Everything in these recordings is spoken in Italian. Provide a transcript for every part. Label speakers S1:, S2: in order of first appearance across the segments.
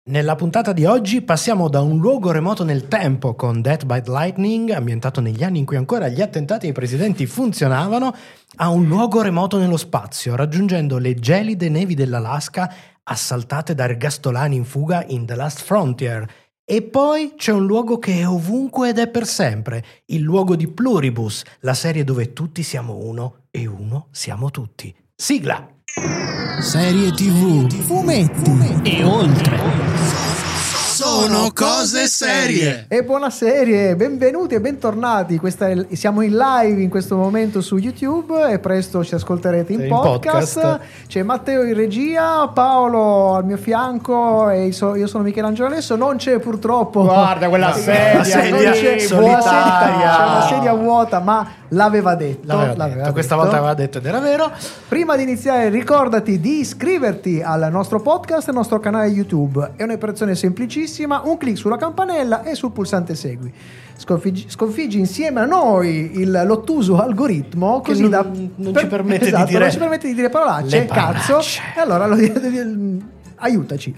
S1: Nella puntata di oggi passiamo da un luogo remoto nel tempo con Death by Lightning, ambientato negli anni in cui ancora gli attentati ai presidenti funzionavano, a un luogo remoto nello spazio, raggiungendo le gelide nevi dell'Alaska assaltate da ergastolani in fuga in The Last Frontier. E poi c'è un luogo che è ovunque ed è per sempre, il luogo di Pluribus, la serie dove tutti siamo uno e uno siamo tutti. Sigla!
S2: Serie TV, fumetti e oltre.
S3: Sono cose serie.
S4: E buona serie, benvenuti e bentornati. Siamo in live in questo momento su YouTube e presto ci ascolterete in podcast. C'è Matteo in regia, Paolo al mio fianco e io sono Michelangelo Alesso. Non c'è purtroppo.
S3: Guarda quella sedia
S1: solitaria.
S4: C'è una sedia vuota, ma l'aveva detto.
S1: Questa volta aveva detto ed era vero.
S4: Prima di iniziare ricordati di iscriverti al nostro podcast e al nostro canale YouTube. È un'operazione semplicissima, un clic sulla campanella e sul pulsante segui. Sconfiggi insieme a noi l'ottuso algoritmo che
S1: così non ci permette
S4: di dire parolacce, cazzo. E allora aiutaci.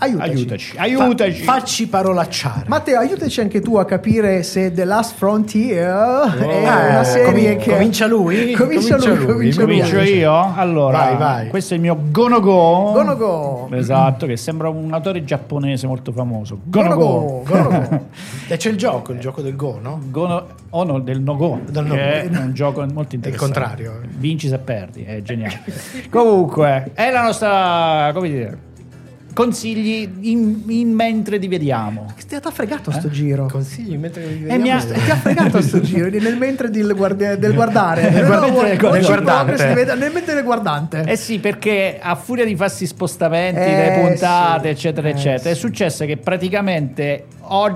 S1: Facci parolacciare.
S4: Matteo, aiutaci anche tu a capire se The Last Frontier è una serie che...
S1: Comincia lui?
S3: Comincio io? Allora,
S1: vai.
S3: questo è il mio Go-No-Go.
S4: Go-No-Go.
S3: Esatto, che sembra un autore giapponese molto famoso.
S4: Go-No-Go.
S1: E c'è il gioco del Go, no?
S3: Del No-Go, che è un gioco molto interessante.
S1: Il contrario.
S3: Vinci se perdi, è geniale. Comunque, è la nostra, come dire, consigli in mentre ti vediamo.
S4: Ti ha fregato sto giro.
S1: Consigli mentre vi vediamo.
S4: Ti ha fregato sto giro nel mentre del guardare.
S1: Nel mentre del guardante.
S3: Eh sì, perché a furia di farsi spostamenti, le puntate, eccetera, eccetera, è successo che praticamente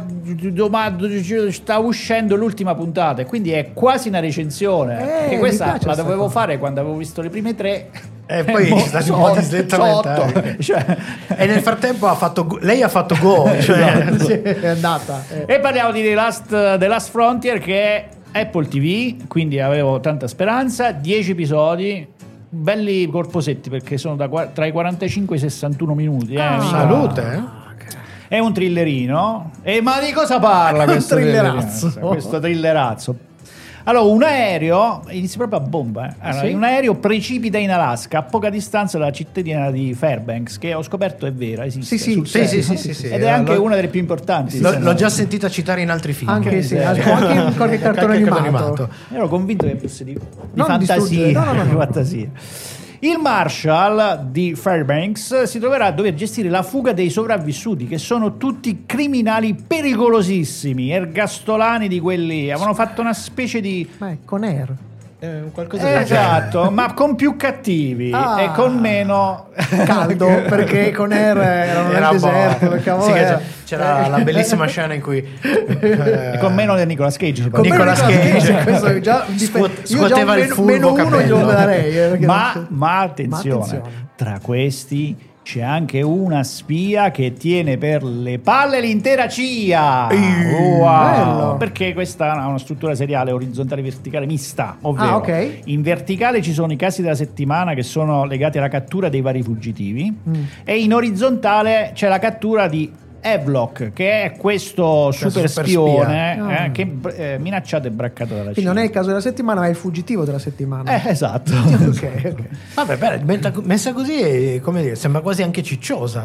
S3: domani sta uscendo l'ultima puntata, quindi è quasi una recensione. E questa la dovevo fare quando avevo visto le prime 3.
S1: E poi ci stati un po' di slittamento. E nel frattempo lei ha fatto Go,
S4: è andata.
S3: E parliamo di The Last Frontier, che è Apple TV, quindi avevo tanta speranza. 10 episodi, belli corposetti, perché sono tra i 45 e i 61 minuti.
S1: Salute,
S3: È un thrillerino. Ma di cosa parla questo thrillerazzo? Allora, un aereo inizia proprio a bomba. Un aereo precipita in Alaska, a poca distanza dalla cittadina di Fairbanks, che ho scoperto è vera, esiste.
S1: Sì.
S3: Ed è anche una delle più importanti.
S1: L'ho già sentita citare in altri film.
S4: Anche in qualche cartone animato.
S3: Ero convinto che fosse di
S4: Non
S3: fantasia. Di fantasia. Il Marshal di Fairbanks si troverà a dover gestire la fuga dei sopravvissuti, che sono tutti criminali pericolosissimi, ergastolani di quelli. Avevano fatto una specie di...
S4: con Air.
S1: Qualcosa
S3: esatto, ma con più cattivi e con meno
S4: caldo, perché con Air erano nel deserto.
S1: C'era la bellissima scena in cui
S3: con meno di Nicolas Cage.
S4: Questo già
S1: scuoteva il fulvo capello.
S4: Glielo darei,
S3: ma attenzione, tra questi c'è anche una spia che tiene per le palle l'intera CIA. Wow. Perché questa ha una struttura seriale orizzontale e verticale mista, ovvero in verticale ci sono i casi della settimana che sono legati alla cattura dei vari fuggitivi e in orizzontale c'è la cattura di Havelock, che è questo super spione che minacciato e braccato dalla CIA.
S4: Quindi non è il caso della settimana, ma è il fuggitivo della settimana.
S3: Esatto.
S4: Ok.
S1: Vabbè, beh, messa così, come dire, sembra quasi anche cicciosa.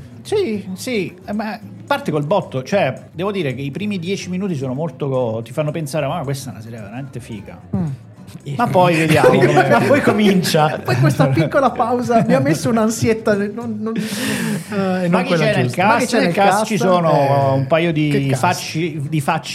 S3: Sì, ma parte col botto. Cioè, devo dire che i primi 10 minuti sono molto... ti fanno pensare, ma questa è una serie veramente figa. Ma poi vediamo.
S1: Ma poi comincia.
S4: Poi questa piccola pausa mi ha messo un'ansietta.
S3: Ma chi c'è nel cast? Nel cast ci sono un paio di facci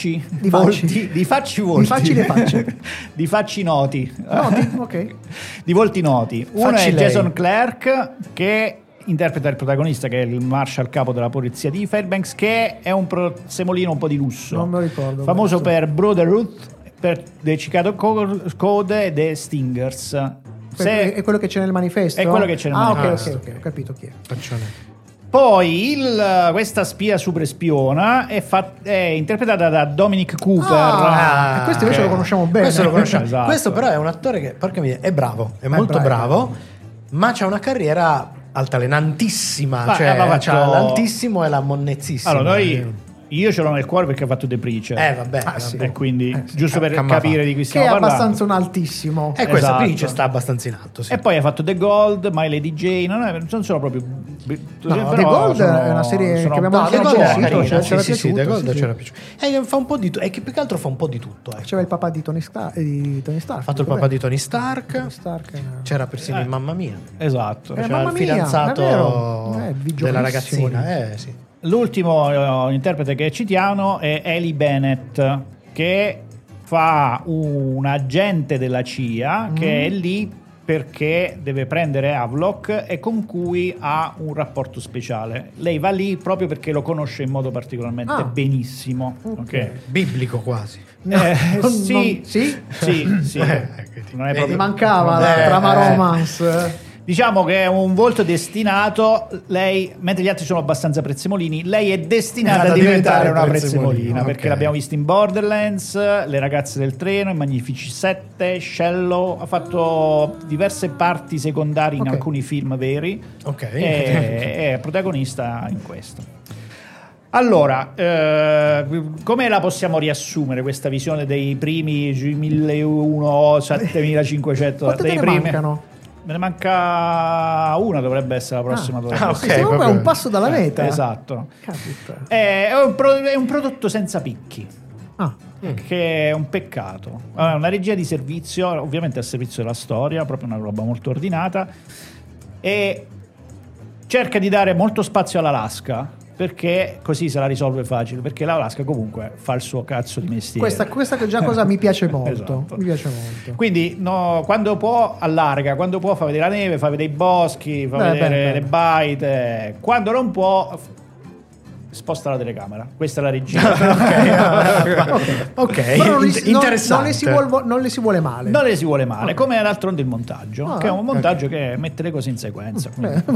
S3: noti.
S4: Ok.
S3: Di volti noti. Uno è Jason Clarke, che interpreta il protagonista, che è il marshal capo della polizia di Fairbanks, che è un semolino un po' di lusso.
S4: Non me lo ricordo.
S3: Famoso per Brotherhood, per The Chicago Code e The Stingers.
S4: È quello che c'è nel manifesto?
S3: È quello che c'è nel manifesto.
S4: Ok, ho capito chi è.
S3: Poi questa spia super spiona è interpretata da Dominic Cooper.
S4: Questo invece lo conosciamo bene.
S1: Questo lo conosciamo.
S3: Esatto.
S1: Questo però è un attore che, porca miseria, è bravo, è molto bravo, ma c'ha una carriera altalenantissima, cioè l'altissimo e la monnezzissima.
S3: Allora, io ce l'ho nel cuore perché ha fatto The Preacher.
S1: Vabbè.
S3: Sì. E quindi, giusto per capire di cui stiamo
S4: parlando. Che è
S3: parlando.
S4: abbastanza un altissimo.
S1: E questa Preacher sta abbastanza in alto. Sì.
S3: E poi ha fatto The Gold, My Lady Jane. Non sono proprio.
S4: The Gold è una serie che abbiamo anche
S1: recensito. Sì, The Gold c'era piaciuto. E fa un po' di tutto. E che più che altro fa un po' di tutto.
S4: C'era il papà di Tony Stark.
S1: Ha fatto il papà di Tony Stark. C'era persino in Mamma Mia.
S3: Esatto.
S1: C'era il fidanzato della ragazzina. Sì.
S3: L'ultimo interprete che citiamo è Ellie Bennett, che fa un agente della CIA che è lì perché deve prendere Havelock e con cui ha un rapporto speciale. Lei va lì proprio perché lo conosce in modo particolarmente benissimo. Okay.
S1: Biblico quasi.
S3: Sì.
S4: Non è proprio... mancava la trama romance.
S3: Diciamo che è un volto destinato, lei, mentre gli altri sono abbastanza prezzemolini, lei è destinata a diventare una prezzemolina, perché l'abbiamo vista in Borderlands, Le ragazze del treno, in Magnifici 7, Shallow, ha fatto diverse parti secondarie in alcuni film veri, e è protagonista in questo. Allora, come la possiamo riassumere questa visione dei primi 1001, 7500 dei primi?
S4: Mancano?
S3: Me ne manca una, dovrebbe essere la prossima.
S4: È un passo dalla meta.
S3: Esatto. È un prodotto senza picchi. Che è un peccato. Una regia di servizio, ovviamente al servizio della storia, proprio una roba molto ordinata, e cerca di dare molto spazio all'Alaska, perché così se la risolve facile, perché l'Alaska comunque fa il suo cazzo di mestiere.
S4: Questa già cosa mi piace molto.
S3: Esatto.
S4: Mi piace molto.
S3: Quindi quando può allarga, quando può fa vedere la neve, fa vedere i boschi, fa vedere le baite, quando non può sposta la telecamera. Questa è la regia.
S1: Interessante.
S4: Non le si vuole male.
S3: Non le si vuole male, come d'altronde il montaggio, che è un montaggio che mette le cose in sequenza.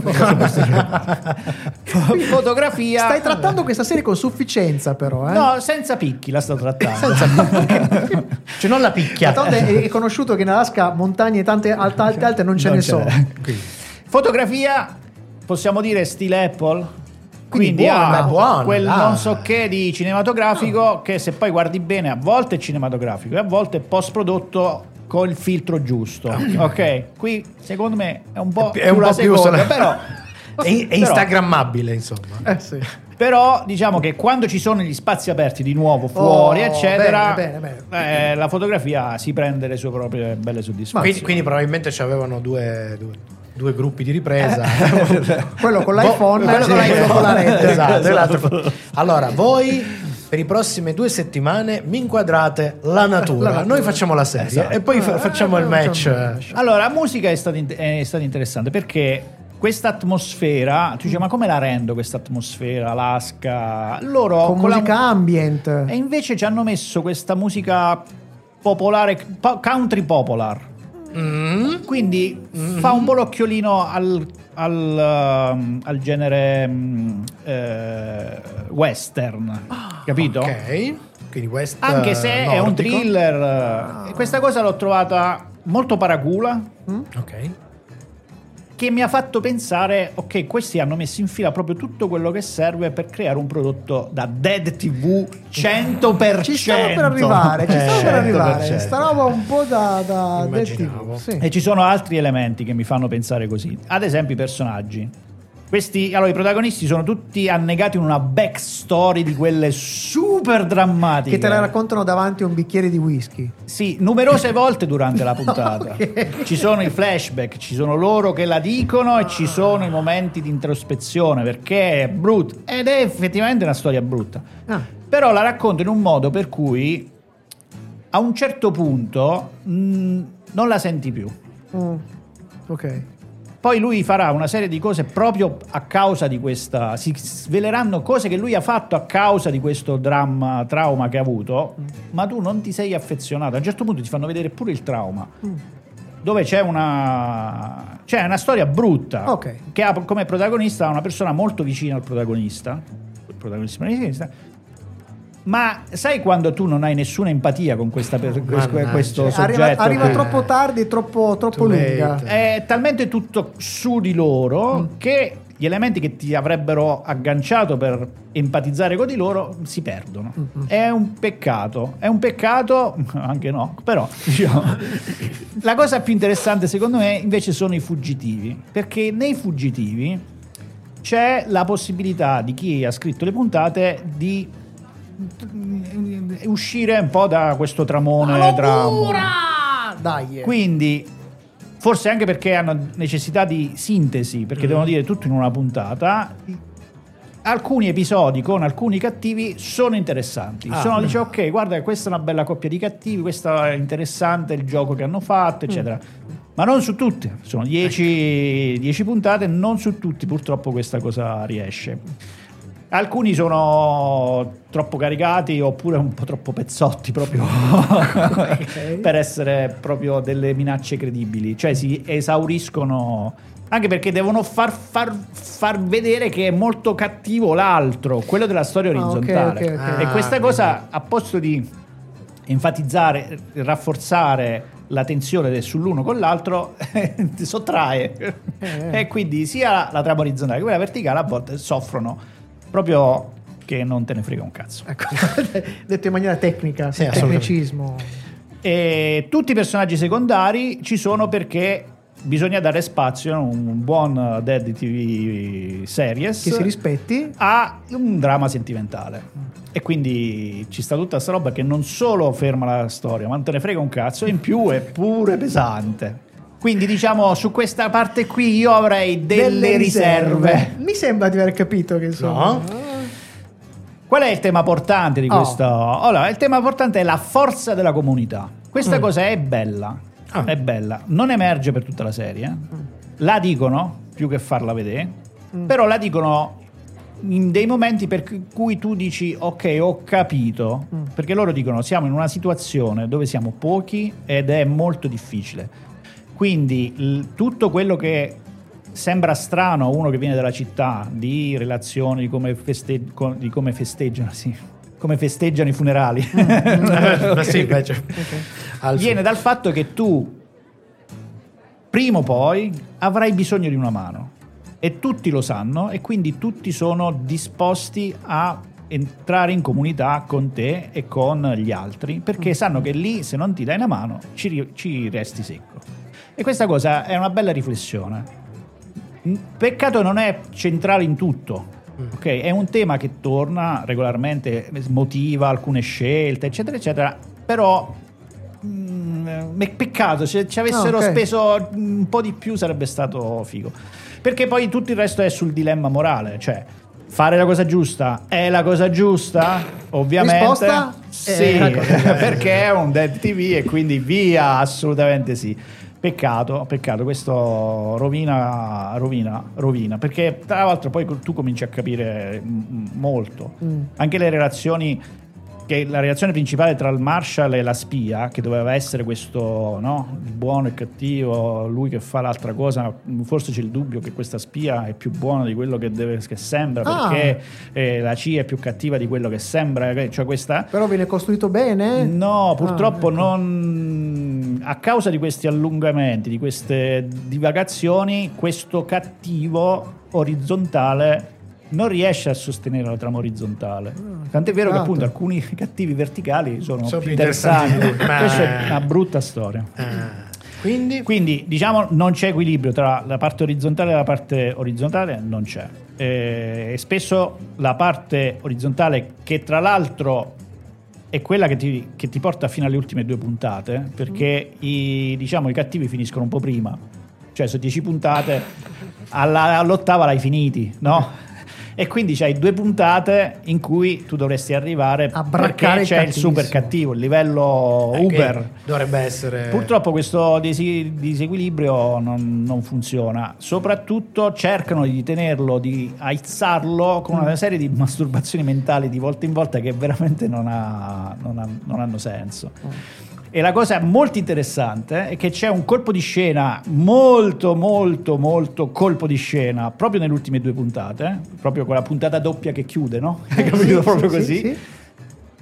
S3: Fotografia.
S4: Stai trattando questa serie con sufficienza, però.
S3: No, senza picchi la sto trattando.
S1: Cioè non la picchia.
S4: È conosciuto che in Alaska montagne tante alte non ce ne sono.
S3: Fotografia, possiamo dire stile Apple. Quindi
S1: buona,
S3: quel non so che di cinematografico che se poi guardi bene a volte è cinematografico e a volte è post prodotto con il filtro giusto. Ok, qui secondo me è un po' più la seconda, però
S1: è instagrammabile, insomma.
S4: Sì.
S3: Però diciamo che quando ci sono gli spazi aperti di nuovo fuori eccetera,
S4: bene.
S3: La fotografia si prende le sue proprie belle soddisfazioni.
S1: Quindi probabilmente c'avevano due gruppi di ripresa,
S4: quello con l'iPhone e quello con la rete.
S1: Esatto. Allora voi per le prossime 2 settimane mi inquadrate la natura. Noi facciamo la serie e poi facciamo il match.
S3: Allora, la musica è stata interessante perché questa atmosfera, tu dici ma come la rendo questa atmosfera, Alaska? Loro
S4: con musica ambient.
S3: E invece ci hanno messo questa musica popolare, country popular. Quindi fa un po' l'occhiolino al genere western, capito?
S1: Ok, quindi
S3: anche se nordico. È un thriller. Questa cosa l'ho trovata molto paracula.
S1: Ok.
S3: Che mi ha fatto pensare, ok, questi hanno messo in fila proprio tutto quello che serve per creare un prodotto da Dead TV 100%.
S4: Ci stavo per arrivare, sta roba un po' da Dead TV. Sì.
S3: E ci sono altri elementi che mi fanno pensare così. Ad esempio i personaggi. Allora, i protagonisti sono tutti annegati in una backstory di quelle super drammatiche.
S4: Che te la raccontano davanti a un bicchiere di whisky.
S3: Sì, numerose volte durante la puntata. Ci sono i flashback, ci sono loro che la dicono e ci sono i momenti di introspezione, perché è brutta. Ed è effettivamente una storia brutta. Però la racconto in un modo per cui a un certo punto non la senti più.
S4: Ok.
S3: Poi lui farà una serie di cose proprio a causa di questa, si sveleranno cose che lui ha fatto a causa di questo trauma che ha avuto, ma tu non ti sei affezionato. A un certo punto ti fanno vedere pure il trauma, dove c'è una storia brutta, che ha come protagonista una persona molto vicina al protagonista, Ma sai quando tu non hai nessuna empatia con questo soggetto?
S4: Arriva troppo tardi e troppo lunga.
S3: È talmente tutto su di loro che gli elementi che ti avrebbero agganciato per empatizzare con di loro si perdono. È un peccato, anche no, però diciamo, la cosa più interessante secondo me invece sono i fuggitivi, perché nei fuggitivi c'è la possibilità di chi ha scritto le puntate di uscire un po' da questo tramone
S4: Dai.
S3: Quindi forse anche perché hanno necessità di sintesi, perché devono dire tutto in una puntata, alcuni episodi con alcuni cattivi sono interessanti. Dice ok, guarda, questa è una bella coppia di cattivi, questo è interessante il gioco che hanno fatto, eccetera. Ma non su tutti, sono 10 puntate, non su tutti purtroppo questa cosa riesce. Alcuni sono troppo caricati oppure un po' troppo pezzotti proprio per essere proprio delle minacce credibili, cioè si esauriscono anche perché devono far vedere che è molto cattivo l'altro, quello della storia orizzontale.
S4: Okay.
S3: E questa cosa, a posto di enfatizzare, rafforzare la tensione sull'uno con l'altro, ti sottrae. E quindi sia la trama orizzontale che quella verticale a volte soffrono proprio che non te ne frega un cazzo.
S4: Ecco. Detto in maniera tecnica, tecnicismo.
S3: E tutti i personaggi secondari ci sono perché bisogna dare spazio a un buon Dead TV series
S4: che si rispetti
S3: a un dramma sentimentale. E quindi ci sta tutta sta roba che non solo ferma la storia, ma non te ne frega un cazzo, e in più è pure pesante. Quindi diciamo su questa parte qui io avrei delle riserve.
S4: Mi sembra di aver capito che insomma.
S3: No? Qual è il tema portante di questo? Allora, il tema portante è la forza della comunità. Questa cosa è bella. È bella. Non emerge per tutta la serie. La dicono più che farla vedere. Però la dicono in dei momenti per cui tu dici ok, ho capito. Perché loro dicono siamo in una situazione dove siamo pochi ed è molto difficile. Quindi tutto quello che sembra strano a uno che viene dalla città, di relazioni, di come festeggiano, come festeggiano i funerali, viene dal fatto che tu prima o poi avrai bisogno di una mano e tutti lo sanno e quindi tutti sono disposti a entrare in comunità con te e con gli altri perché sanno che lì se non ti dai una mano ci resti secco. E questa cosa è una bella riflessione. Peccato non è centrale in tutto, ok? È un tema che torna regolarmente, motiva alcune scelte, eccetera, eccetera. Però peccato, se ci avessero speso un po' di più sarebbe stato figo. Perché poi tutto il resto è sul dilemma morale, cioè fare la cosa giusta è la cosa giusta? Ovviamente.
S4: Risposta?
S3: Sì, perché è un Dead TV e quindi via, assolutamente sì. Peccato, questo rovina, perché tra l'altro poi tu cominci a capire molto. Anche le relazioni, che la relazione principale tra il Marshall e la spia, che doveva essere questo, no? Il buono e cattivo, lui che fa l'altra cosa, forse c'è il dubbio che questa spia è più buona di quello che sembra, perché la CIA è più cattiva di quello che sembra, cioè questa...
S4: Però viene costruito bene?
S3: No, purtroppo non... A causa di questi allungamenti, di queste divagazioni, questo cattivo orizzontale non riesce a sostenere la trama orizzontale. Tant'è vero che appunto alcuni cattivi verticali sono più interessanti. Questa è una brutta storia. Quindi diciamo non c'è equilibrio tra la parte orizzontale e la parte orizzontale, non c'è. E spesso la parte orizzontale, che tra l'altro è quella che ti porta fino alle ultime 2 puntate, perché i cattivi finiscono un po' prima, cioè su 10 puntate all'8ª l'hai finiti, no? E quindi c'hai 2 puntate in cui tu dovresti arrivare
S4: a braccare,
S3: perché c'è il super cattivo, il livello Uber.
S1: Dovrebbe essere.
S3: Purtroppo questo disequilibrio non funziona. Soprattutto cercano di tenerlo, di alzarlo con una serie di masturbazioni mentali di volta in volta che veramente non hanno senso. E la cosa molto interessante è che c'è un colpo di scena molto colpo di scena proprio nelle ultime 2 puntate, proprio quella puntata doppia che chiude, no? Hai capito? Proprio così. Sì.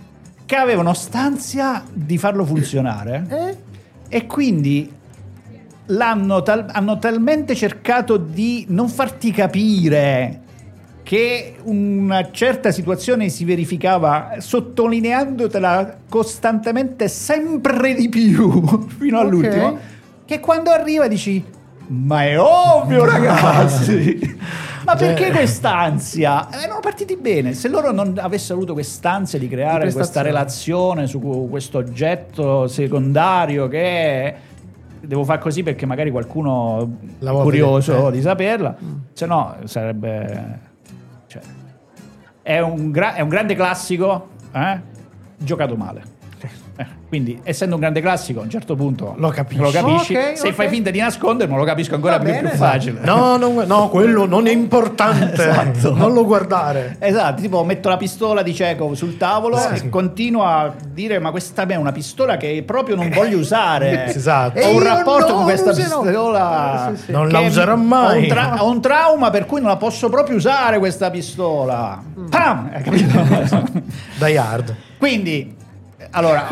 S3: che avevano stanza di farlo funzionare e quindi hanno talmente cercato di non farti capire che una certa situazione si verificava, sottolineandotela costantemente sempre di più fino all'ultimo, che quando arriva dici ma è ovvio ragazzi, ma perché quest'ansia? Erano partiti bene. Se loro non avessero avuto quest'ansia di creare questa relazione su questo oggetto secondario che è, devo fare così perché magari qualcuno è curioso di saperla, se no sarebbe, cioè, è un grande classico giocato male. Quindi, essendo un grande classico, a un certo punto lo capisci. Se fai finta di nasconderlo, lo capisco ancora più facile.
S1: No, quello non è importante.
S3: Esatto.
S1: Non lo guardare.
S3: Esatto, tipo metto la pistola di Chekhov sul tavolo e continuo a dire ma questa è una pistola che proprio non voglio usare.
S1: Esatto.
S3: Ho un rapporto con questa pistola.
S1: Non la userò mai.
S3: Ho un trauma per cui non la posso proprio usare questa pistola. Pam! Hai capito?
S1: Die Hard.
S3: Quindi allora,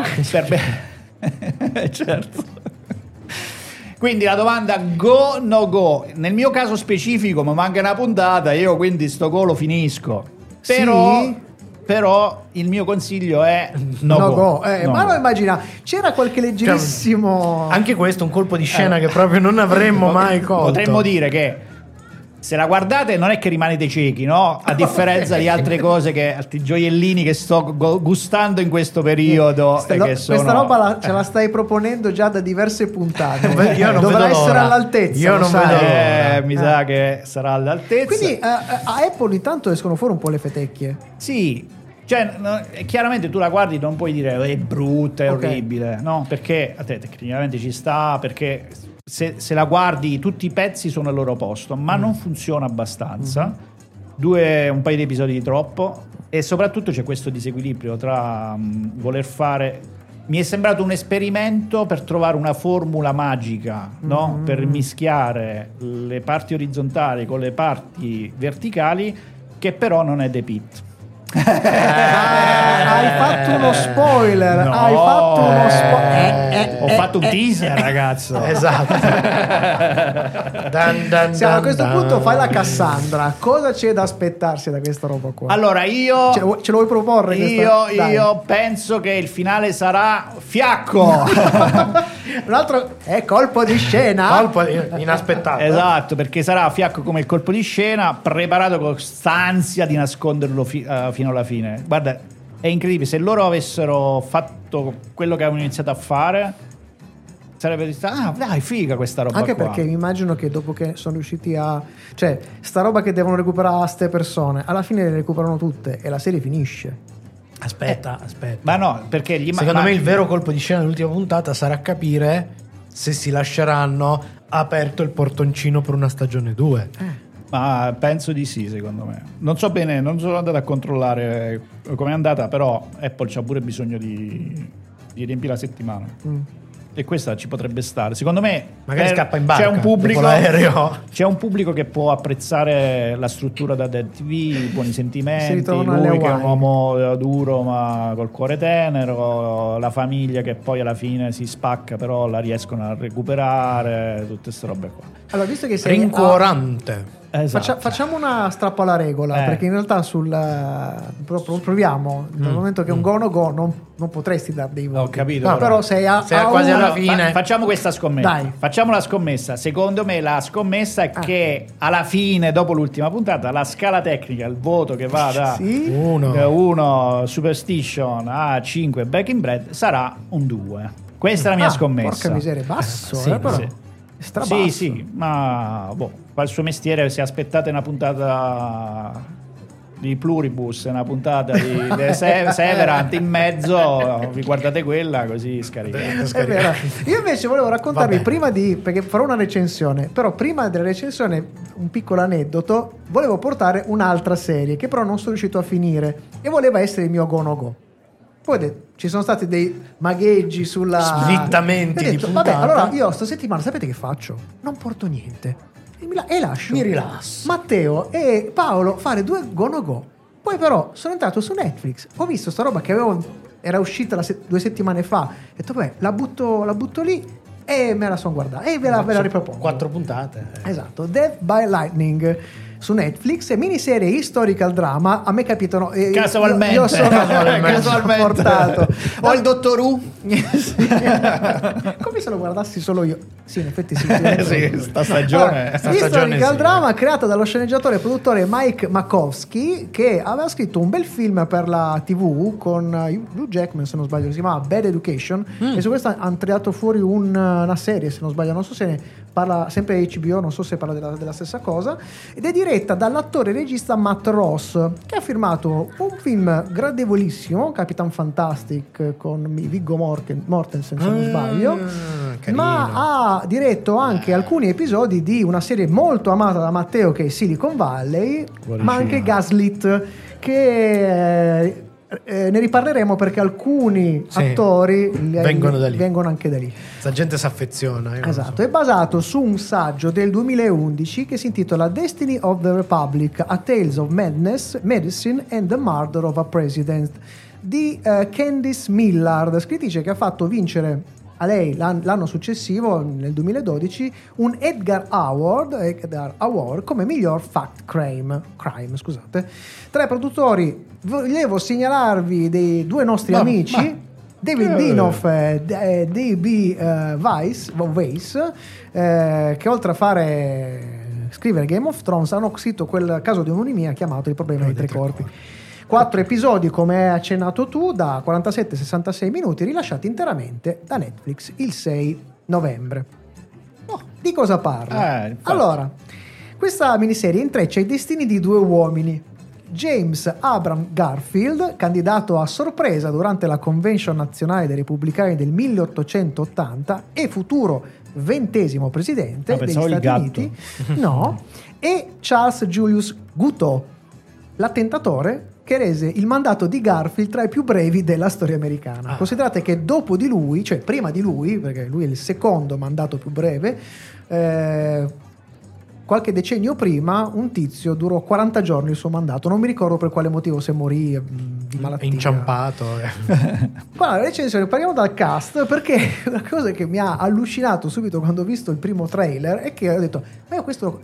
S3: certo. Quindi la domanda go no go. Nel mio caso specifico mi manca una puntata, io quindi sto go lo finisco. Però il mio consiglio è no go.
S4: Ma lo immagina, c'era qualche leggerissimo
S1: anche questo un colpo di scena che proprio non avremmo mai colto.
S3: Potremmo dire che se la guardate non è che rimanete ciechi, no? A differenza di altre cose, che altri gioiellini che sto gustando in questo periodo.
S4: Questa roba ce la stai proponendo già da diverse puntate.
S1: Io non
S4: dovrà
S1: vedo
S4: essere
S1: l'ora.
S4: all'altezza.
S1: Io non vedo l'ora.
S3: Mi sa che sarà all'altezza.
S4: Quindi a Apple intanto escono fuori un po' le fetecchie.
S3: Sì. Cioè, chiaramente tu la guardi, non puoi dire è brutta, è orribile, no? Perché a te tecnicamente ci sta, perché se la guardi tutti i pezzi sono al loro posto, ma non funziona abbastanza. Un paio di episodi di troppo, e soprattutto c'è questo disequilibrio tra voler fare. Mi è sembrato un esperimento per trovare una formula magica, no? Per mischiare le parti orizzontali con le parti verticali, che però non è The Pit.
S4: Hai fatto uno spoiler.
S3: No.
S4: Hai fatto uno spoiler.
S3: Ho fatto un teaser, ragazzo.
S1: Esatto.
S4: A questo punto fai la Cassandra. Cosa c'è da aspettarsi da questa roba qua?
S3: Allora io
S4: ce lo vuoi proporre?
S3: Io penso che il finale sarà fiacco.
S4: Un altro è colpo di scena.
S1: Colpo inaspettato.
S3: Esatto, perché sarà fiacco come il colpo di scena, preparato con st'ansia di nasconderlo fino alla fine. Guarda, è incredibile. Se loro avessero fatto quello che avevano iniziato a fare, sarebbe detto dai, figa questa roba.
S4: Anche
S3: qua.
S4: perché mi immagino che dopo che sono riusciti cioè sta roba che devono recuperare a ste persone, alla fine le recuperano tutte e la serie finisce.
S1: Aspetta.
S3: Ma no, perché
S1: secondo me il vero colpo di scena dell'ultima puntata sarà capire se si lasceranno aperto il portoncino per una stagione 2.
S3: Ma penso di sì, secondo me. Non so bene, non sono andato a controllare com'è andata, però Apple c'ha pure bisogno di riempire la settimana. E questa ci potrebbe stare. Secondo me
S1: magari scappa in barca,
S3: c'è un pubblico,
S1: l'aereo.
S3: c'è un pubblico che può apprezzare la struttura da Dead TV, i buoni sentimenti,
S4: alle
S3: lui che è un
S4: Hawaii.
S3: uomo duro ma col cuore tenero, la famiglia che poi alla fine si spacca però la riescono a recuperare, tutte queste robe qua.
S4: Allora, visto che sei
S1: Rincuorante.
S3: Esatto.
S4: Facciamo una strappo alla regola, perché in realtà proviamo dal momento che un go no go non potresti dare dei voti.
S3: Ho capito.
S4: No, però sei
S1: quasi alla fine.
S3: Facciamo questa scommessa.
S4: Dai.
S3: Facciamo la scommessa. Secondo me la scommessa è che alla fine, dopo l'ultima puntata, la scala tecnica, il voto che va da 1 Superstition a 5 Back in Bread sarà un 2. Questa è la mia scommessa.
S4: Porca miseria, basso,
S1: Sì,
S4: però.
S3: sì.
S4: Strabasso.
S3: Sì, ma fa il suo mestiere. Se aspettate una puntata di Pluribus, una puntata di Severant in mezzo, vi guardate quella così scaricate.
S4: È vero. Io invece volevo raccontarvi perché farò una recensione, però prima della recensione un piccolo aneddoto. Volevo portare un'altra serie che però non sono riuscito a finire e voleva essere il mio go no go. Poi ci sono stati dei magheggi sulla
S1: slittamenti di puntata.
S4: Vabbè, allora io sta settimana sapete che faccio? Non porto niente e lascio.
S1: Mi rilasso.
S4: Matteo e Paolo fare 2 go no go. Poi però sono entrato su Netflix, ho visto sta roba che avevo era uscita 2 settimane fa. Ho detto, beh, la butto lì e me la sono guardata e ve la ripropongo.
S1: 4 puntate.
S4: Esatto, Death by Lightning su Netflix, miniserie historical drama. A me capitano
S3: casualmente
S4: io sono portato.
S3: O il Dottor Who.
S4: Come se lo guardassi solo io. Sì, in effetti sì.
S3: Sì, sta stagione.
S4: Historical drama creata dallo sceneggiatore e produttore Mike Makowski, che aveva scritto un bel film per la TV con Hugh Jackman, se non sbaglio, che si chiama Bad Education, e su questo hanno tirato fuori una serie, se non sbaglio, non so se ne parla sempre HBO, non so se parla della stessa cosa, ed è diretta dall'attore e regista Matt Ross, che ha firmato un film gradevolissimo, Capitan Fantastic, con Viggo Mortensen, se non sbaglio, ma ha diretto anche alcuni episodi di una serie molto amata da Matteo, che è Silicon Valley, ma anche Gaslit, che ne riparleremo perché alcuni attori vengono anche da lì.
S1: La gente si affeziona.
S4: Esatto, è basato su un saggio del 2011 che si intitola Destiny of the Republic, A Tales of Madness, Medicine and the Murder of a President di Candice Millard, scrittrice che ha fatto vincere a lei l'anno successivo, nel 2012, un Edgar Award come miglior fact crime. Tra i produttori volevo segnalarvi dei 2 nostri amici, David Dinoff e D.B. Weiss, che oltre a scrivere Game of Thrones hanno scritto quel caso di omonimia chiamato Il problema dei 3 corpi. 4 episodi, come hai accennato tu, da 47-66 minuti, rilasciati interamente da Netflix il 6 novembre. Di cosa parla? Allora, questa miniserie intreccia i destini di 2 uomini. James Abram Garfield, candidato a sorpresa durante la Convention nazionale dei repubblicani del 1880 e futuro 20° presidente degli Stati Uniti, e Charles Julius Guteau, l'attentatore che rese il mandato di Garfield tra i più brevi della storia americana. Considerate che dopo di lui, cioè prima di lui, perché lui è il secondo mandato più breve, qualche decennio prima un tizio durò 40 giorni il suo mandato, non mi ricordo per quale motivo, se morì di malattia,
S1: inciampato.
S4: Qua la recensione, parliamo dal cast, perché la cosa che mi ha allucinato subito quando ho visto il primo trailer è che ho detto ma io questo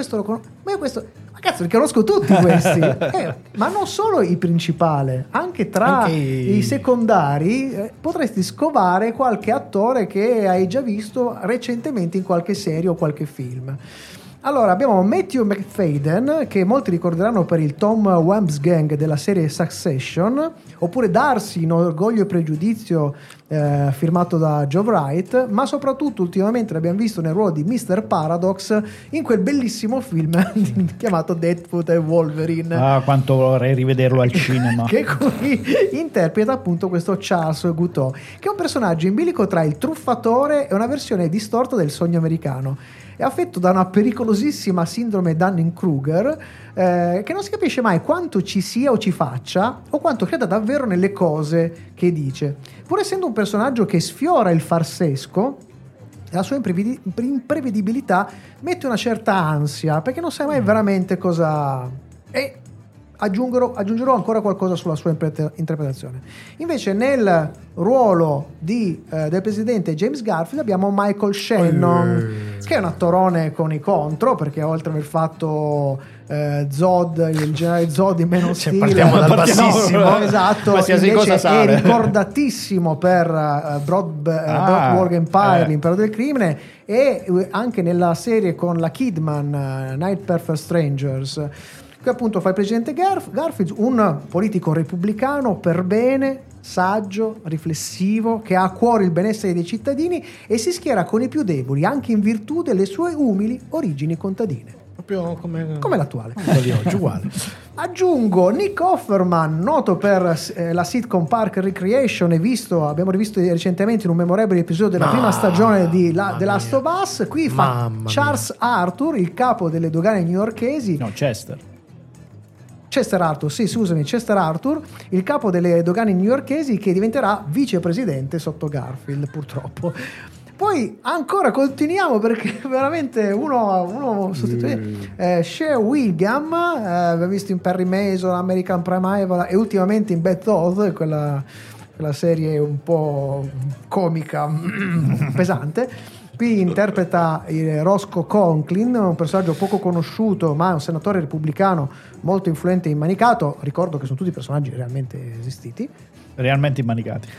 S4: ma cazzo, li conosco tutti questi. Ma non solo il principale, anche tra i secondari potresti scovare qualche attore che hai già visto recentemente in qualche serie o qualche film. Allora, abbiamo Matthew McFadden, che molti ricorderanno per il Tom Wambsgang della serie Succession, oppure Darcy in Orgoglio e Pregiudizio, firmato da Joe Wright, ma soprattutto ultimamente l'abbiamo visto nel ruolo di Mr. Paradox in quel bellissimo film chiamato Deadpool e Wolverine.
S3: Quanto vorrei rivederlo al cinema.
S4: Che qui interpreta appunto questo Charles Guteau, che è un personaggio in bilico tra il truffatore e una versione distorta del sogno americano. È affetto da una pericolosissima sindrome Dunning-Kruger, che non si capisce mai quanto ci sia o ci faccia, o quanto creda davvero nelle cose che dice. Pur essendo un personaggio che sfiora il farsesco, la sua imprevedibilità mette una certa ansia, perché non sai mai veramente cosa... E aggiungerò ancora qualcosa sulla sua interpretazione. Invece nel ruolo del presidente James Garfield abbiamo Michael Shannon, che è un attorone con i contro, perché oltre ad aver fatto Zod, il generale Zod in Man of Steel,
S1: partiamo dal bassissimo,
S4: esatto, invece è ricordatissimo per Broadwalk Empire, l'impero del crimine, e anche nella serie con la Kidman, Night Perfect Strangers, che appunto fa il presidente Garfield, un politico repubblicano per bene, saggio, riflessivo, che ha a cuore il benessere dei cittadini e si schiera con i più deboli, anche in virtù delle sue umili origini contadine.
S1: Proprio come
S4: l'attuale.
S1: Di oggi, uguale.
S4: Aggiungo Nick Offerman, noto per la sitcom Park Recreation, abbiamo rivisto recentemente in un memorabile episodio della prima stagione di The Last of Us. Qui fa Charles Arthur, il capo delle dogane newyorkesi.
S3: No,
S4: Chester Arthur, il capo delle dogane newyorkesi, che diventerà vicepresidente sotto Garfield, purtroppo. Poi ancora continuiamo, perché veramente uno sostituisce. Shea William, abbiamo visto in Perry Mason, American Primeval e ultimamente in Beth Oath, quella la serie è un po' comica, pesante. Qui interpreta Roscoe Conklin, un personaggio poco conosciuto, ma è un senatore repubblicano molto influente e immanicato. Ricordo che sono tutti personaggi realmente esistiti.
S3: Realmente immanicati.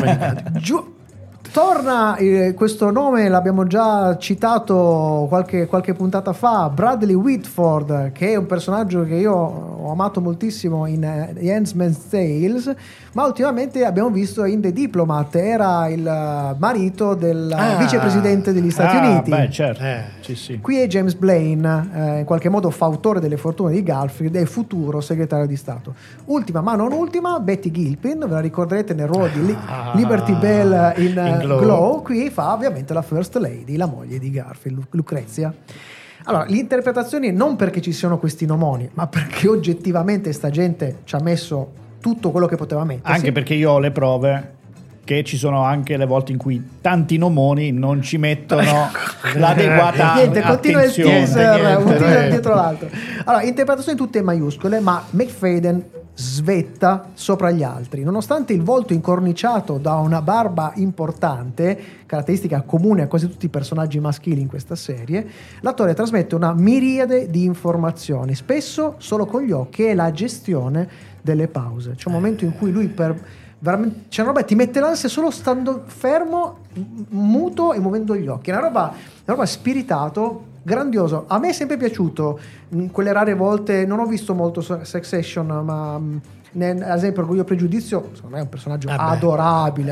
S4: Torna questo nome, l'abbiamo già citato qualche puntata fa, Bradley Whitford, che è un personaggio che io ho amato moltissimo in The Handmaid's Tale, ma ultimamente abbiamo visto in The Diplomat, era il marito del vicepresidente degli Stati Uniti.
S3: Beh, certo. Sì.
S4: Qui è James Blaine, in qualche modo fautore delle fortune di Garfield e futuro segretario di Stato. Ultima ma non ultima, Betty Gilpin, ve la ricorderete nel ruolo di Liberty Bell in Glow. Qui fa ovviamente la First Lady, la moglie di Garfield, Lucrezia. Allora, le interpretazioni non perché ci siano questi nomoni, ma perché oggettivamente sta gente ci ha messo tutto quello che poteva mettersi.
S3: Anche perché io ho le prove che ci sono anche le volte in cui tanti nomoni non ci mettono l'adeguata
S4: niente, continua il teaser, un teaser dietro
S3: l'altro.
S4: l'altro. Allora, interpretazioni tutte in maiuscole, ma McFadden svetta sopra gli altri. Nonostante il volto incorniciato da una barba importante, caratteristica comune a quasi tutti i personaggi maschili in questa serie, l'attore trasmette una miriade di informazioni, spesso solo con gli occhi e la gestione delle pause. C'è un momento in cui lui veramente, c'è una roba, ti mette l'ansia solo stando fermo, muto e muovendo gli occhi. È una roba spiritato, grandioso. A me è sempre piaciuto, in quelle rare volte, non ho visto molto Succession, ma ad esempio Orgoglio e Pregiudizio, secondo me è un personaggio adorabile.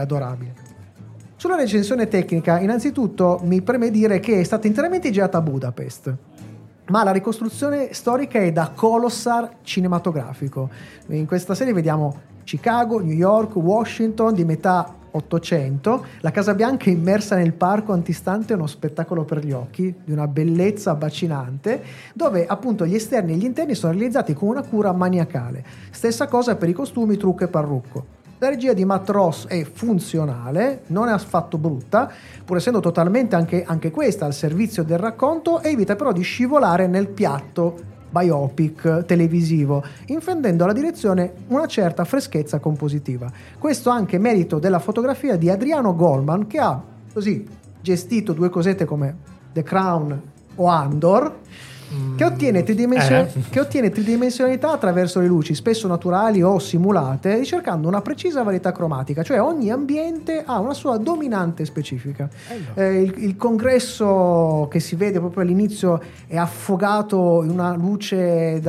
S4: Sulla recensione tecnica, innanzitutto mi preme dire che è stata interamente girata a Budapest, ma la ricostruzione storica è da colossal cinematografico. In questa serie vediamo Chicago, New York, Washington di metà 800. La Casa Bianca immersa nel parco antistante è uno spettacolo per gli occhi di una bellezza abbacinante, dove appunto gli esterni e gli interni sono realizzati con una cura maniacale. Stessa cosa per i costumi, trucco e parrucco. La regia di Matt Ross è funzionale, non è affatto brutta, pur essendo totalmente anche questa al servizio del racconto, evita però di scivolare nel piatto biopic televisivo, infondendo alla direzione una certa freschezza compositiva. Questo anche merito della fotografia di Adriano Goldman, che ha così gestito due cosette come The Crown o Andor, che ottiene tridimensionalità attraverso le luci, spesso naturali o simulate, ricercando una precisa varietà cromatica, cioè ogni ambiente ha una sua dominante specifica. Il congresso che si vede proprio all'inizio è affogato in una luce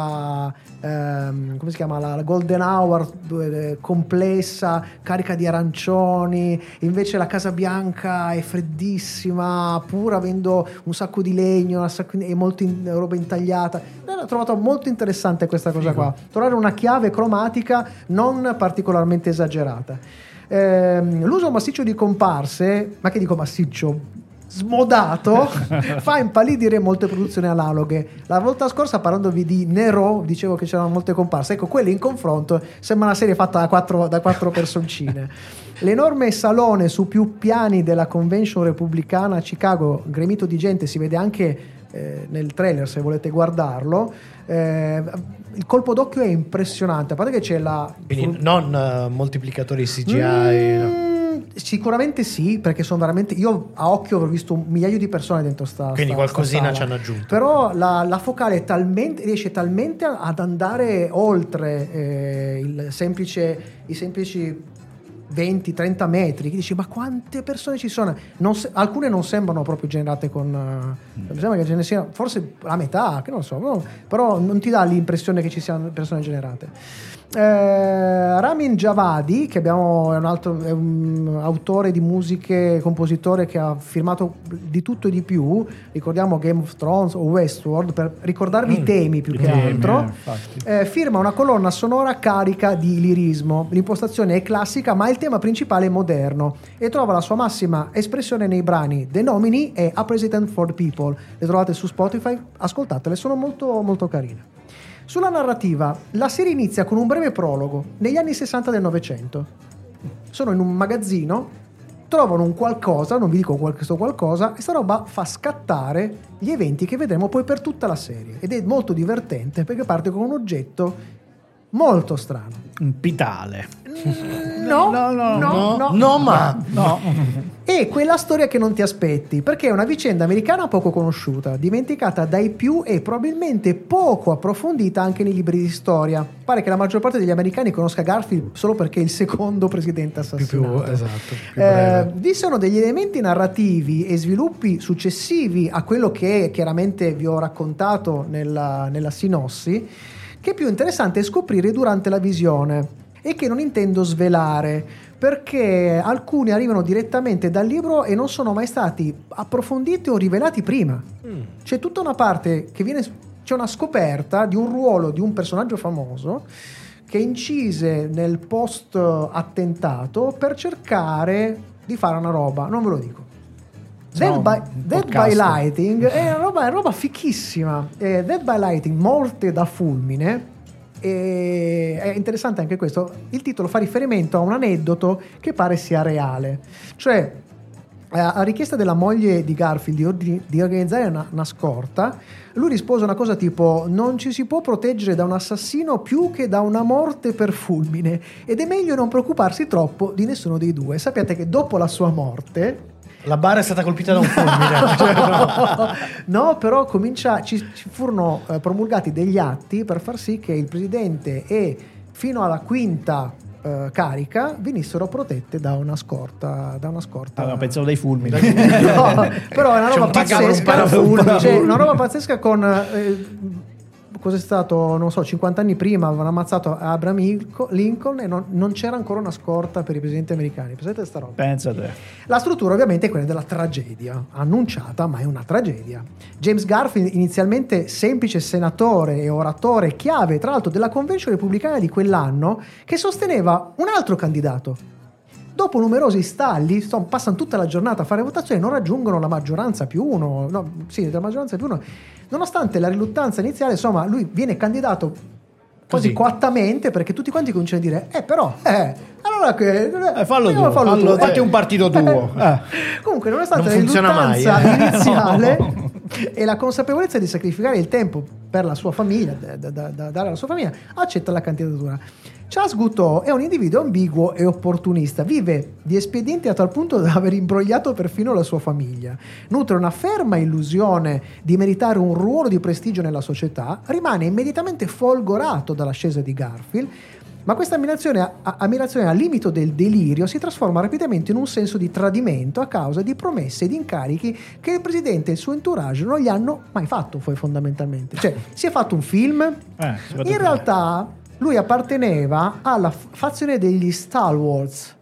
S4: come si chiama, la Golden Hour, complessa, carica di arancioni. Invece la Casa Bianca è freddissima, pur avendo un sacco di legno e molto roba intagliata. Ho trovato molto interessante questa cosa qua, trovare una chiave cromatica non particolarmente esagerata. L'uso massiccio di comparse, ma che dico massiccio, smodato, fa impallidire molte produzioni analoghe. La volta scorsa, parlandovi di Nero, dicevo che c'erano molte comparse. Ecco, quelle in confronto sembra una serie fatta da quattro personcine. L'enorme salone su più piani della convention repubblicana a Chicago, gremito di gente, si vede anche nel trailer se volete guardarlo. Il colpo d'occhio è impressionante, a parte che c'è
S1: quindi non moltiplicatori CGI,
S4: sicuramente sì, perché sono veramente, io a occhio ho visto un migliaio di persone dentro
S1: quindi qualcosina ci hanno aggiunto,
S4: però la focale riesce talmente ad andare oltre i semplici 20-30 metri, che dici ma quante persone ci sono. Alcune non sembrano proprio generate con sembra che ce ne sia forse la metà, che non so, però non ti dà l'impressione che ci siano persone generate. Ramin Djawadi, che è un autore di musiche, compositore che ha firmato di tutto e di più, ricordiamo Game of Thrones o Westworld per ricordarvi i temi più che altro, firma una colonna sonora carica di lirismo. L'impostazione è classica, ma il tema principale è moderno e trova la sua massima espressione nei brani The Nominee e A President for the People. Le trovate su Spotify, ascoltatele, sono molto molto carine. Sulla narrativa, la serie inizia con un breve prologo negli anni 60 del Novecento. Sono in un magazzino, trovano un qualcosa, non vi dico questo qualcosa, e sta roba fa scattare gli eventi che vedremo poi per tutta la serie. Ed è molto divertente perché parte con un oggetto molto strano.
S3: Un pitale.
S4: No. E quella storia che non ti aspetti, perché è una vicenda americana poco conosciuta, dimenticata dai più e probabilmente poco approfondita anche nei libri di storia. Pare che la maggior parte degli americani conosca Garfield solo perché è il secondo presidente assassinato.
S1: Esatto.
S4: Vi sono degli elementi narrativi e sviluppi successivi a quello che chiaramente vi ho raccontato nella sinossi, che è più interessante scoprire durante la visione e che non intendo svelare, perché alcuni arrivano direttamente dal libro e non sono mai stati approfonditi o rivelati prima. C'è tutta una parte che c'è una scoperta di un ruolo di un personaggio famoso che incise nel post attentato per cercare di fare una roba, non ve lo dico. Dead by Lighting è una roba fichissima. Dead by Lighting, morte da fulmine. E è interessante anche questo. Il titolo fa riferimento a un aneddoto che pare sia reale, cioè a richiesta della moglie di Garfield di organizzare una scorta, lui rispose una cosa tipo: non ci si può proteggere da un assassino più che da una morte per fulmine, ed è meglio non preoccuparsi troppo di nessuno dei due. Sappiate che dopo la sua morte
S1: la bara è stata colpita da un fulmine.
S4: No, però ci furono promulgati degli atti per far sì che il presidente e fino alla quinta carica venissero protette da una scorta.
S3: No, pensavo dai fulmini.
S4: No, però è una roba pazzesca. Una roba pazzesca con cos'è stato, non so, 50 anni prima avevano ammazzato Abraham Lincoln e non c'era ancora una scorta per i presidenti americani. Pensate a sta roba.
S3: Pensate.
S4: La struttura ovviamente è quella della tragedia, annunciata, ma è una tragedia. James Garfield, inizialmente semplice senatore e oratore chiave, tra l'altro, della convention repubblicana di quell'anno, che sosteneva un altro candidato. Dopo numerosi stalli, passano tutta la giornata a fare votazioni, non raggiungono la maggioranza più uno. La maggioranza più uno. Nonostante la riluttanza iniziale, insomma, lui viene candidato quasi coattamente, perché tutti quanti cominciano a dire allora che
S3: fallo, fatti un partito tuo.
S4: Comunque, nonostante la riluttanza iniziale e la consapevolezza di sacrificare il tempo per la sua famiglia, da dare alla sua famiglia, accetta la candidatura. Charles Guiteau è un individuo ambiguo e opportunista, vive di espedienti a tal punto da aver imbrogliato perfino la sua famiglia, nutre una ferma illusione di meritare un ruolo di prestigio nella società, rimane immediatamente folgorato dall'ascesa di Garfield, ma questa ammirazione al limite del delirio si trasforma rapidamente in un senso di tradimento a causa di promesse ed incarichi che il presidente e il suo entourage non gli hanno mai fatto, fondamentalmente. Cioè, si è fatto un film, in realtà lui apparteneva alla fazione degli Star Wars.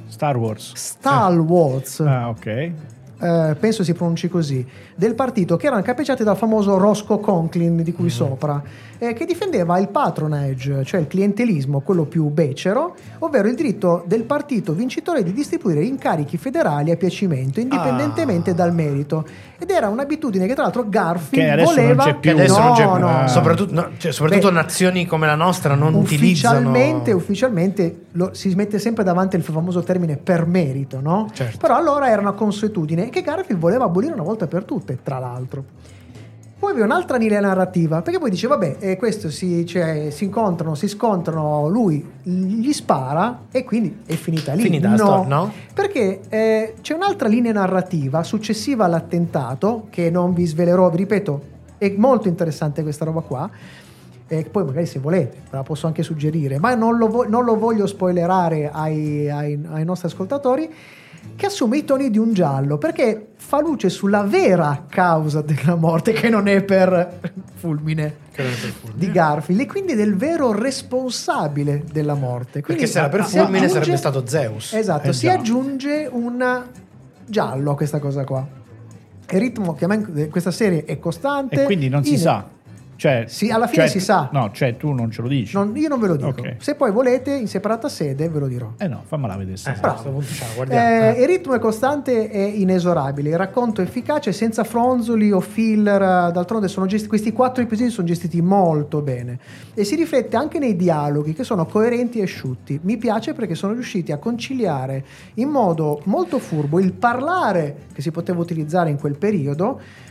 S3: Ok.
S4: Penso si pronunci così, del partito, che erano capeggiati dal famoso Roscoe Conklin di qui sopra, che difendeva il patronage, cioè il clientelismo, quello più becero, ovvero il diritto del partito vincitore di distribuire incarichi federali a piacimento, indipendentemente dal merito. Ed era un'abitudine che tra l'altro Garfield voleva.
S3: Non c'è più.
S1: Adesso non c'è più. Soprattutto nazioni come la nostra non utilizzano.
S4: Ufficialmente si mette sempre davanti il famoso termine per merito, no?
S1: Certo.
S4: Però allora era una consuetudine che Garfield voleva abolire una volta per tutte, tra l'altro. Poi aveva un'altra linea narrativa, perché poi dice questo si incontrano, si scontrano, lui gli spara e quindi è finita lì.
S1: No?
S4: Perché c'è un'altra linea narrativa successiva all'attentato, che non vi svelerò, vi ripeto, è molto interessante questa roba qua, poi magari se volete ve la posso anche suggerire, ma non lo voglio spoilerare ai nostri ascoltatori, che assume i toni di un giallo, perché fa luce sulla vera causa della morte, che non è per fulmine di Garfield, e quindi del vero responsabile della morte. Quindi,
S1: perché se era per fulmine sarebbe stato Zeus.
S4: Esatto, si aggiunge un giallo a questa cosa qua. Il ritmo che questa serie è costante,
S3: e quindi non si sa. Cioè,
S4: sì, alla fine si sa.
S3: No, cioè tu non ce lo dici.
S4: Io non ve lo dico.
S3: Okay.
S4: Se poi volete, in separata sede, ve lo dirò.
S3: No, fammela vedere.
S4: Il ritmo è costante e inesorabile. Il racconto è efficace, senza fronzoli o filler. D'altronde questi 4 episodi sono gestiti molto bene. E si riflette anche nei dialoghi, che sono coerenti e asciutti. Mi piace perché sono riusciti a conciliare in modo molto furbo il parlare che si poteva utilizzare in quel periodo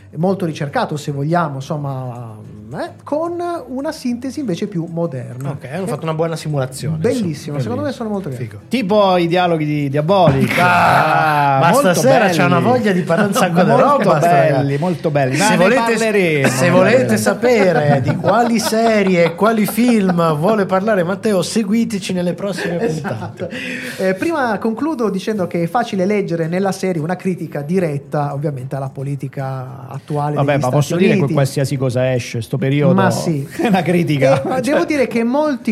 S4: molto ricercato, se vogliamo, insomma, con una sintesi invece più moderna.
S1: Ok, hanno fatto una buona simulazione.
S4: Bellissima, secondo me sono molto belli.
S3: Tipo i dialoghi di Diabolic.
S1: Ma stasera c'è una voglia di parlare un sacco di roba.
S3: Molto belli.
S1: Se volete sapere di quali serie e quali film vuole parlare Matteo, seguiteci nelle prossime puntate.
S4: Prima concludo dicendo che è facile leggere nella serie una critica diretta, ovviamente, alla politica attuale.
S3: Vabbè, ma posso dire che qualsiasi cosa esce sto periodo,
S4: ma sì,
S3: è una critica.
S4: Devo dire che molti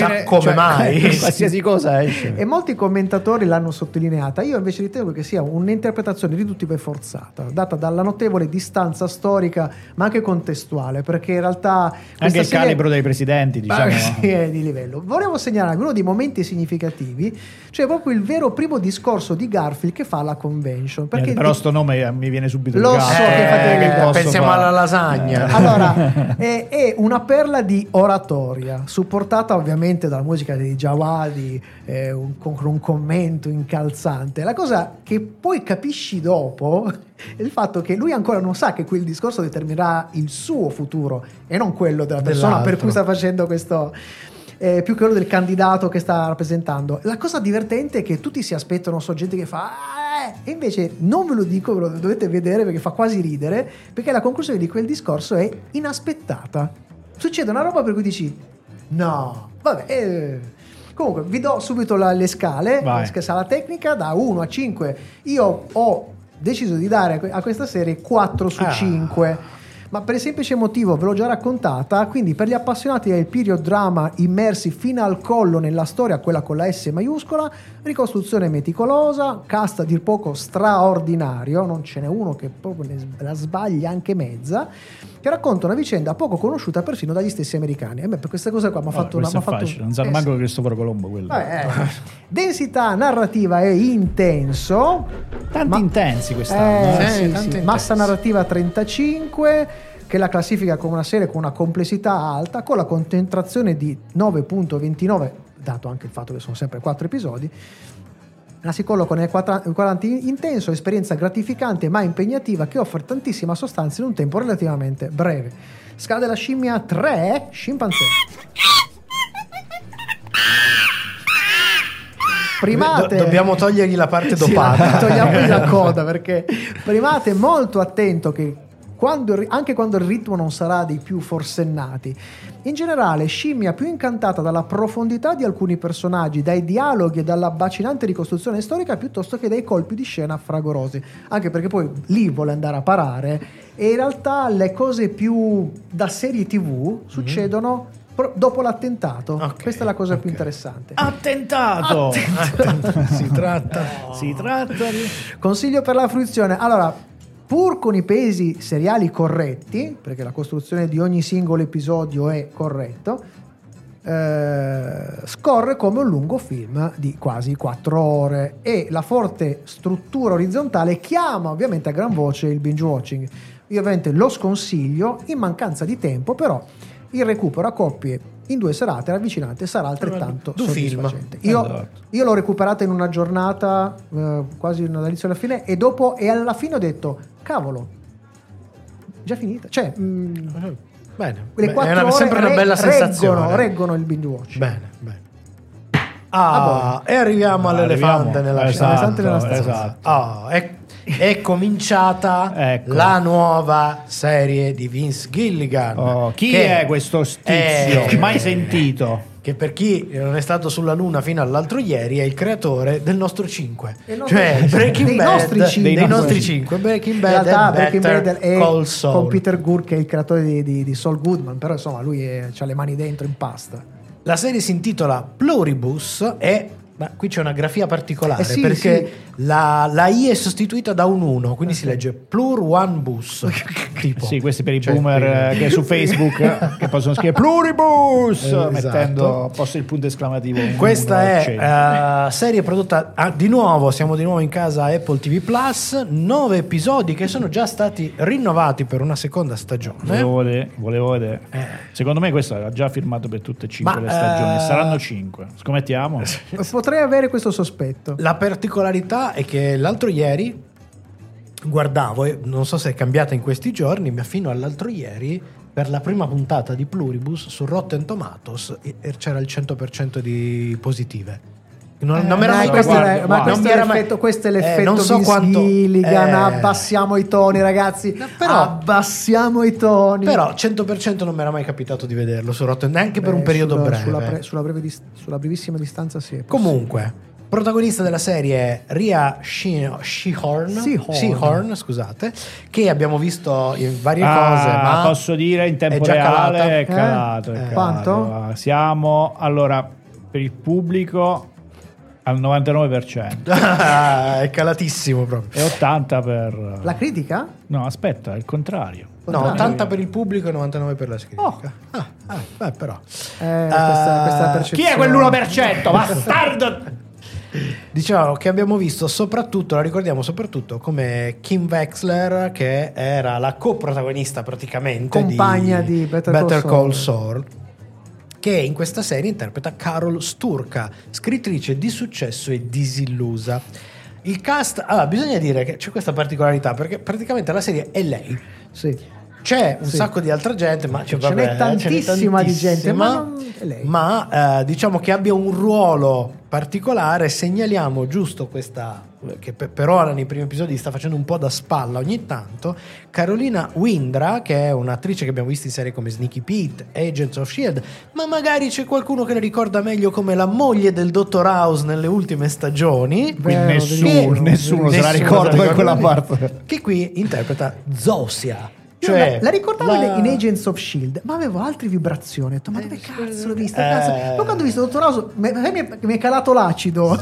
S3: qualsiasi cosa esce.
S4: E molti commentatori l'hanno sottolineata. Io invece ritengo che sia un'interpretazione riduttiva e forzata, data dalla notevole distanza storica, ma anche contestuale, perché in realtà
S3: anche il calibro dei presidenti, diciamo,
S4: sì, è di livello. Volevo segnalare uno dei momenti significativi, cioè proprio il vero primo discorso di Garfield che fa alla convention, perché
S3: però sto nome mi viene subito
S4: lo so che
S1: pensiamo alla lasagna.
S4: Allora, è una perla di oratoria, supportata ovviamente dalla musica di Jawadi, con un commento incalzante. La cosa che poi capisci dopo è il fatto che lui ancora non sa che quel discorso determinerà il suo futuro e non quello della persona per cui sta facendo questo, più che quello del candidato che sta rappresentando. La cosa divertente è che tutti si aspettano gente che fa e invece non ve lo dico, ve lo dovete vedere perché fa quasi ridere, perché la conclusione di quel discorso è inaspettata. Succede una roba per cui dici no, vabbè, comunque vi do subito le scale. La scala tecnica da 1 a 5. Io ho deciso di dare a questa serie 4 su 5, ma per il semplice motivo, ve l'ho già raccontata, quindi per gli appassionati del period drama immersi fino al collo nella storia, quella con la S maiuscola, ricostruzione meticolosa, cast a dir poco straordinario, non ce n'è uno che proprio la sbaglia anche mezza, che racconta una vicenda poco conosciuta persino dagli stessi americani. A me per questa cosa qua mi ha fatto una...
S3: non sa manco Cristoforo Colombo quello.
S4: Densità narrativa e intenso,
S3: tanti intensi quest'anno.
S4: Sì. Massa narrativa 35, che la classifica come una serie con una complessità alta, con la concentrazione di 9.29, dato anche il fatto che sono sempre 4 episodi. La si colloca nel quadrante intenso, esperienza gratificante ma impegnativa che offre tantissima sostanza in un tempo relativamente breve. Scala della scimmia 3, scimpanzé. Primate,
S1: dobbiamo togliergli la parte dopata.
S4: Togliamogli la coda, perché primate molto attento che anche quando il ritmo non sarà dei più forsennati. In generale, scimmia più incantata dalla profondità di alcuni personaggi, dai dialoghi e dalla bacinante ricostruzione storica, piuttosto che dai colpi di scena fragorosi. Anche perché poi lì vuole andare a parare, e in realtà le cose più da serie TV succedono dopo l'attentato. Questa è la cosa più interessante.
S3: Attentato.
S1: Si tratta
S3: di...
S4: Consiglio per la fruizione. Allora, pur con i pesi seriali corretti, perché la costruzione di ogni singolo episodio è corretto, scorre come un lungo film di quasi 4 ore, e la forte struttura orizzontale chiama ovviamente a gran voce il binge watching. Io ovviamente lo sconsiglio in mancanza di tempo, però il recupero a coppie in 2 serate ravvicinate sarà altrettanto soddisfacente. Io l'ho recuperata in una giornata, quasi dall'inizio alla fine, e alla fine ho detto cavolo, già finita, cioè
S1: bene,
S4: le 4 ore
S1: sempre una bella sensazione,
S4: reggono il binge watch.
S1: Bene. E arriviamo all'elefante nella stanza. È cominciata la nuova serie di Vince Gilligan.
S3: Chi è questo tizio? Mai sentito.
S1: Che per chi non è stato sulla Luna fino all'altro ieri è il creatore del nostro 5, cioè Breaking Bad, dei nostri 5, Breaking Bad, e Call Saul,
S4: con Peter Gur, che è il creatore di Saul Goodman, però insomma lui ha le mani dentro in pasta.
S1: La serie si intitola Pluribus ma qui c'è una grafia particolare, perché la I è sostituita da un 1, quindi si legge Plur One Bus. Tipo.
S3: Sì, questi per i boomer che su Facebook che possono scrivere Pluribus mettendo posto il punto esclamativo.
S1: Questa è serie prodotta di nuovo, siamo di nuovo in casa Apple TV Plus, 9 episodi che sono già stati rinnovati per una seconda stagione.
S3: Volevo vedere. Secondo me questo era già firmato per tutte e 5 le stagioni, saranno 5. Scommettiamo.
S4: Potrei avere questo sospetto.
S1: La particolarità è che l'altro ieri guardavo, e non so se è cambiata in questi giorni, ma fino all'altro ieri, per la prima puntata di Pluribus su Rotten Tomatoes c'era il 100% di positive. Non mi era mai
S4: questo questo è l'effetto
S1: non so quanto
S4: Gilligan. Abbassiamo i toni, ragazzi, abbassiamo i toni.
S1: Però 100% non mi era mai capitato di vederlo su Rotten, neanche per un periodo breve.
S4: Sulla brevissima distanza sì.
S1: Comunque, protagonista della serie è Rhea Seehorn, scusate, che abbiamo visto in varie cose, ma
S3: posso dire in tempo reale è calato.
S4: Quanto?
S3: Siamo allora per il pubblico al 99%.
S1: È calatissimo proprio.
S3: E 80 per
S4: la critica?
S3: No, aspetta, è il contrario.
S1: No, 80 per il pubblico e 99 per la critica. Però
S4: questa percezione.
S3: Chi è quell'1%? Bastardo!
S1: Diciamo che abbiamo visto soprattutto, la ricordiamo soprattutto come Kim Wexler, che era la coprotagonista praticamente
S4: compagna di Better
S1: Call Saul, che in questa serie interpreta Carol Sturka, scrittrice di successo e disillusa. Il cast, bisogna dire che c'è questa particolarità, perché praticamente la serie è lei.
S4: Sì.
S1: C'è un sacco di altra gente, ma
S4: ce n'è tantissima di gente, ma non è lei.
S1: Ma diciamo che abbia un ruolo particolare. Segnaliamo giusto questa, che per ora nei primi episodi sta facendo un po' da spalla ogni tanto, Carolina Windra, che è un'attrice che abbiamo visto in serie come Sneaky Pete, Agents of S.H.I.E.L.D., ma magari c'è qualcuno che la ricorda meglio come la moglie del Dottor House nelle ultime stagioni.
S3: Nessuno se la ricorda per quella parte.
S1: Che qui interpreta Zosia.
S4: Cioè, la ricordavo in Agents of S.H.I.E.L.D., ma avevo altre vibrazioni. Ho detto, ma dove cazzo l'ho vista? Poi quando ho visto Dottor House mi è calato l'acido.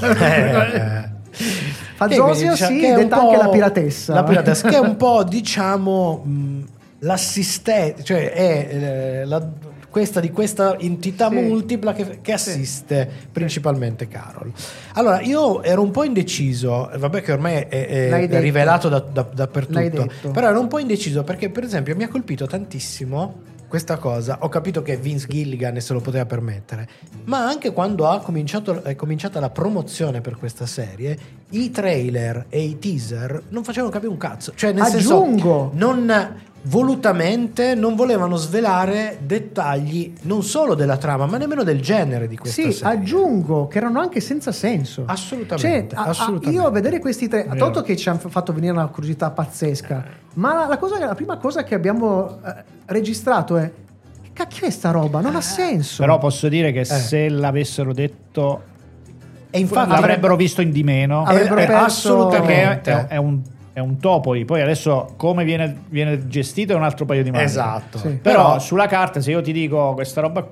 S4: Fa Zosia, sì, detta anche la piratessa.
S1: La piratessa, che è un po', diciamo, l'assistente, cioè è questa entità multipla che assiste principalmente Carol. Allora, io ero un po' indeciso, vabbè che ormai è rivelato dappertutto, però ero un po' indeciso perché, per esempio, mi ha colpito tantissimo questa cosa. Ho capito che Vince Gilligan se lo poteva permettere, ma anche quando è cominciata la promozione per questa serie, i trailer e i teaser non facevano capire un cazzo. Cioè, nel senso, volutamente non volevano svelare dettagli non solo della trama, ma nemmeno del genere di questa serie.
S4: Aggiungo che erano anche senza senso.
S1: Assolutamente.
S4: Io a vedere questi tre, a tolto che ci hanno fatto venire una curiosità pazzesca, ma la prima cosa che abbiamo registrato è: che cacchio è sta roba? Non ha senso.
S3: Però posso dire che se l'avessero detto,
S1: e infatti
S3: l'avrebbero visto in di meno.
S1: Assolutamente.
S3: È un topoi, poi adesso come viene gestito è un altro paio di mani.
S1: Esatto.
S3: Sì. Però sulla carta, se io ti dico questa roba,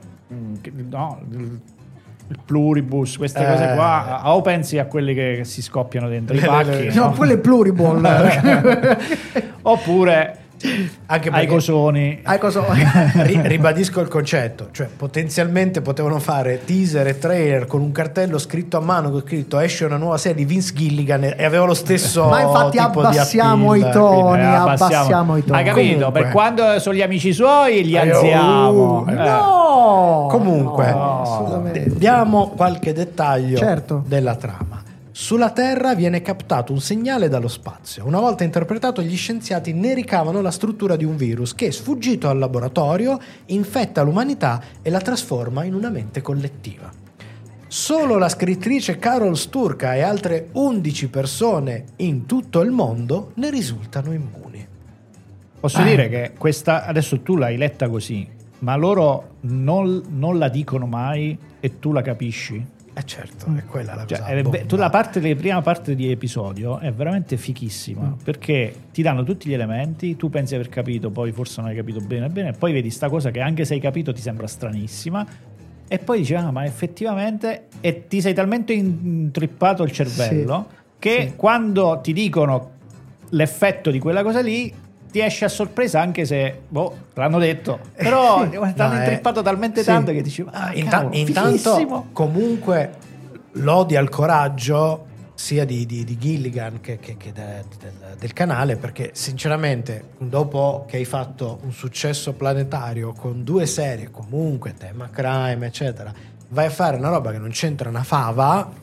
S3: il pluribus, queste cose qua, o pensi a quelli che si scoppiano dentro i pacchi,
S4: no, quello è pluriball.
S3: Oppure
S1: anche
S3: ai cosoni.
S1: Ribadisco il concetto, cioè potenzialmente potevano fare teaser e trailer con un cartello scritto a mano con scritto esce una nuova serie di Vince Gilligan e aveva lo stesso
S4: ma infatti
S1: tipo
S4: abbassiamo
S1: di
S4: i toni, abbassiamo i toni.
S3: Hai capito?
S1: Comunque,
S3: per quando sono gli amici suoi li alziamo.
S4: No,
S1: comunque diamo qualche dettaglio della trama. Sulla Terra viene captato un segnale dallo spazio. Una volta interpretato, gli scienziati ne ricavano la struttura di un virus che, sfuggito al laboratorio, infetta l'umanità e la trasforma in una mente collettiva. Solo la scrittrice Carol Sturka e altre 11 persone in tutto il mondo ne risultano immuni.
S3: Posso dire che questa, adesso tu l'hai letta così, ma loro non la dicono mai e tu la capisci?
S1: Certo, è quella la cosa.
S3: La prima parte di episodio è veramente fichissima, perché ti danno tutti gli elementi, tu pensi di aver capito, poi forse non hai capito bene, e poi vedi sta cosa che anche se hai capito ti sembra stranissima, e poi dici ma effettivamente, e ti sei talmente intrippato il cervello che quando ti dicono l'effetto di quella cosa lì ti esce a sorpresa, anche se l'hanno detto, però ti hanno intrippato talmente tanto che dici
S1: intanto comunque lodi al coraggio sia di Gilligan che del canale, perché sinceramente dopo che hai fatto un successo planetario con 2 serie, comunque tema crime eccetera, vai a fare una roba che non c'entra una fava.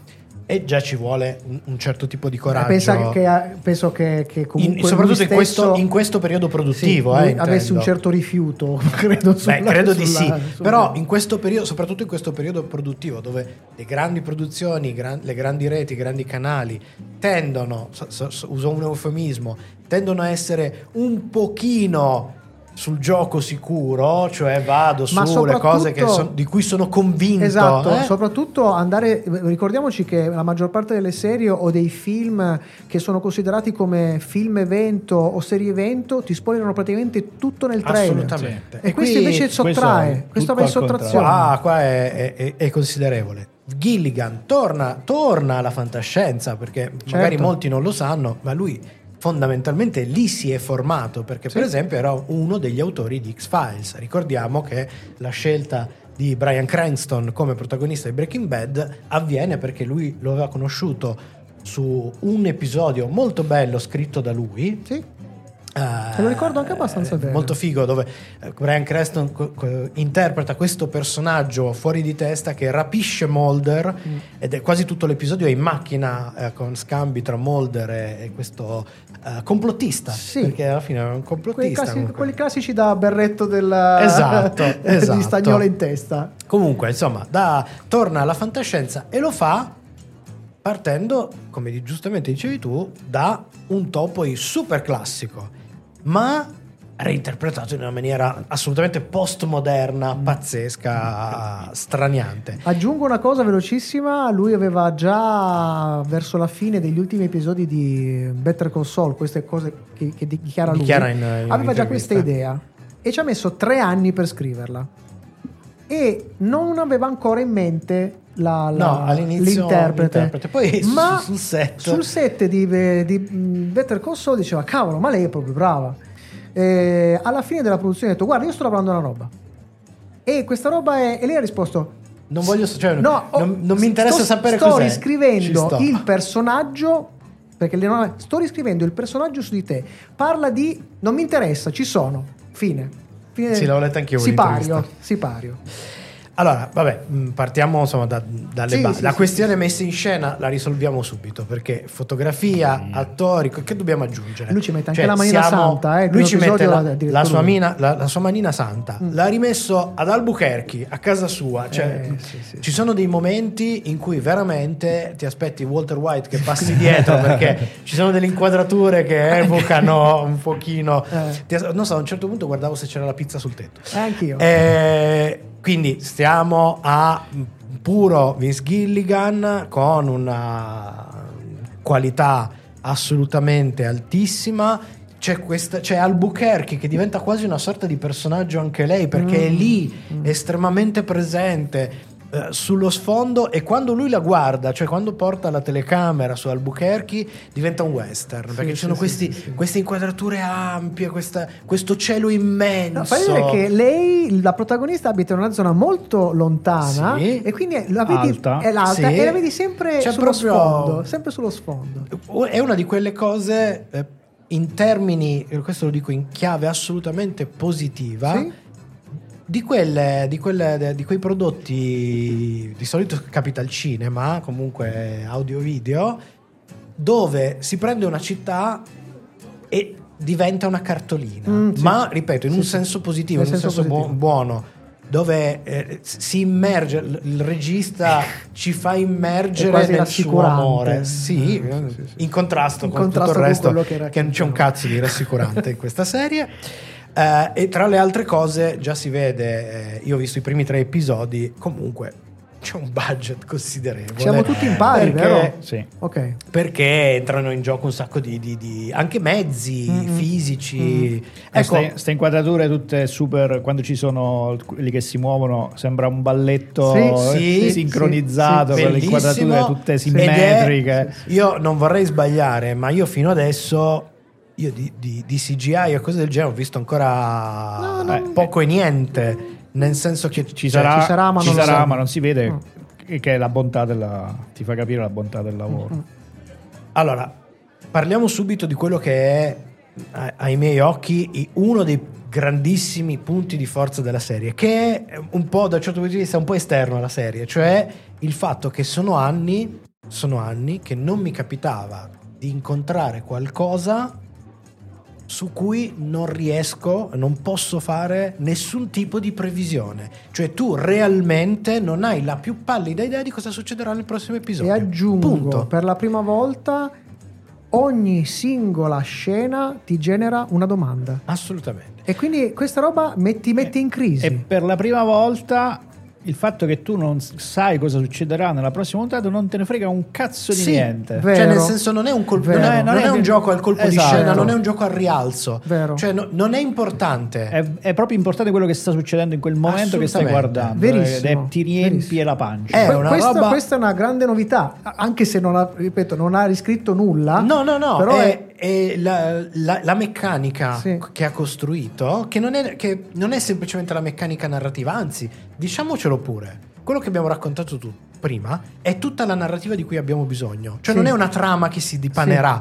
S1: e già ci vuole un certo tipo di coraggio.
S4: Penso che comunque
S1: soprattutto in questo periodo produttivo,
S4: avesse un certo rifiuto, credo.
S1: Credo di sì. Però in questo periodo, soprattutto in questo periodo produttivo, dove le grandi produzioni, le grandi reti, i grandi canali tendono, uso un eufemismo, tendono a essere un pochino sul gioco sicuro, cioè vado sulle cose di cui sono convinto.
S4: Esatto, soprattutto ricordiamoci che la maggior parte delle serie o dei film che sono considerati come film evento o serie evento ti spoilerano praticamente tutto nel trailer.
S1: Assolutamente.
S4: E questo invece sottrae, questo va in sottrazione.
S1: Qua è considerevole. Gilligan torna alla fantascienza, perché magari molti non lo sanno, ma lui fondamentalmente lì si è formato, perché per esempio era uno degli autori di X-Files. Ricordiamo che la scelta di Bryan Cranston come protagonista di Breaking Bad avviene perché lui lo aveva conosciuto su un episodio molto bello scritto da lui.
S4: Sì. Te lo ricordo anche abbastanza bene.
S1: Molto figo, dove Bryan Cranston interpreta questo personaggio fuori di testa che rapisce Mulder, ed è quasi tutto l'episodio è in macchina con scambi tra Mulder e questo complottista, perché alla fine è un complottista,
S4: quelli classici da berretto
S1: esatto.
S4: di stagnola in testa.
S1: Comunque insomma torna alla fantascienza e lo fa partendo, come giustamente dicevi tu, da un Topoi super classico, ma reinterpretato in una maniera assolutamente postmoderna, pazzesca, straniante.
S4: Aggiungo una cosa velocissima: lui aveva già verso la fine degli ultimi episodi di Better Call Saul, queste cose che dichiara lui, aveva già questa idea e ci ha messo 3 anni per scriverla e non aveva ancora in mente l'interprete.
S1: Poi
S4: ma
S1: sul
S4: set di Better Call Saul diceva: cavolo, ma lei è proprio brava. Alla fine della produzione ha detto: guarda, io sto lavorando una roba e questa roba è, e lei ha risposto:
S1: non voglio, non mi interessa sapere cos'è.
S4: Sto riscrivendo il personaggio, perché sto riscrivendo il personaggio su di te, parla di non mi interessa, ci sono, fine.
S1: Sì, l'ho letta anch'io.
S4: Sipario.
S1: Allora, vabbè, partiamo insomma dalle basi. La questione messa in scena la risolviamo subito, perché fotografia, attori, che dobbiamo aggiungere?
S4: Lui ci mette anche la manina santa,
S1: lui ci mette la sua manina santa. L'ha rimesso ad Albuquerque, a casa sua. Ci sono dei momenti in cui veramente ti aspetti Walter White che passi dietro, perché ci sono delle inquadrature che evocano un pochino. Non so, a un certo punto guardavo se c'era la pizza sul tetto.
S4: Anch'io.
S1: Quindi stiamo a puro Vince Gilligan con una qualità assolutamente altissima. C'è Albuquerque che diventa quasi una sorta di personaggio anche lei, perché è lì estremamente presente sullo sfondo, e quando lui la guarda, cioè quando porta la telecamera su Albuquerque, diventa un western, perché ci sono queste inquadrature ampie, questo cielo immenso.
S4: Fa vedere che lei, la protagonista, abita in una zona molto lontana, e quindi la vedi, è l'alta, e la vedi sempre sullo sfondo.
S1: È una di quelle cose in termini, questo lo dico in chiave assolutamente positiva, di quei prodotti, di solito capita al cinema, comunque audio-video, dove si prende una città e diventa una cartolina, ma ripeto, in un senso positivo, in un senso buono, dove si immerge, il regista ci fa immergere nel suo amore, in contrasto con tutto il resto, che non c'è un cazzo di rassicurante in questa serie. E tra le altre cose già si vede, io ho visto i primi 3 episodi, comunque c'è un budget considerevole.
S4: Siamo tutti in pari, vero?
S3: Sì.
S4: Okay.
S1: Perché entrano in gioco un sacco di anche mezzi fisici.
S3: Ecco, queste inquadrature tutte super, quando ci sono quelli che si muovono sembra un balletto sincronizzato, con le inquadrature tutte simmetriche.
S1: Io non vorrei sbagliare, ma io fino adesso di CGI o cose del genere ho visto ancora poco e niente, nel senso che
S3: ci sarà ma non si vede, che è la bontà ti fa capire la bontà del lavoro.
S1: Allora, parliamo subito di quello che è, ai miei occhi, uno dei grandissimi punti di forza della serie, che è un po', da un certo punto di vista, un po' esterno alla serie, cioè il fatto che sono anni sono anni che non mi capitava di incontrare qualcosa su cui non posso fare nessun tipo di previsione. Cioè tu realmente non hai la più pallida idea di cosa succederà nel prossimo episodio.
S4: E aggiungo,
S1: punto.
S4: Per la prima volta ogni singola scena ti genera una domanda.
S1: Assolutamente.
S4: E quindi questa roba metti in crisi.
S3: E per la prima volta il fatto che tu non sai cosa succederà nella prossima puntata non te ne frega un cazzo di niente.
S4: Vero,
S1: cioè nel senso non è un colpo, non è un gioco al colpo di scena, non è un gioco al rialzo.
S4: Vero.
S1: Cioè non è importante.
S3: È proprio importante quello che sta succedendo in quel momento che stai guardando.
S4: Verissimo.
S3: Ti riempie la pancia.
S4: Questa è una grande novità, anche se non ha riscritto nulla.
S1: No, però
S4: è
S1: la meccanica che ha costruito, che non è semplicemente la meccanica narrativa, anzi, diciamocelo pure, quello che abbiamo raccontato prima è tutta la narrativa di cui abbiamo bisogno, cioè non è una trama che si dipanerà.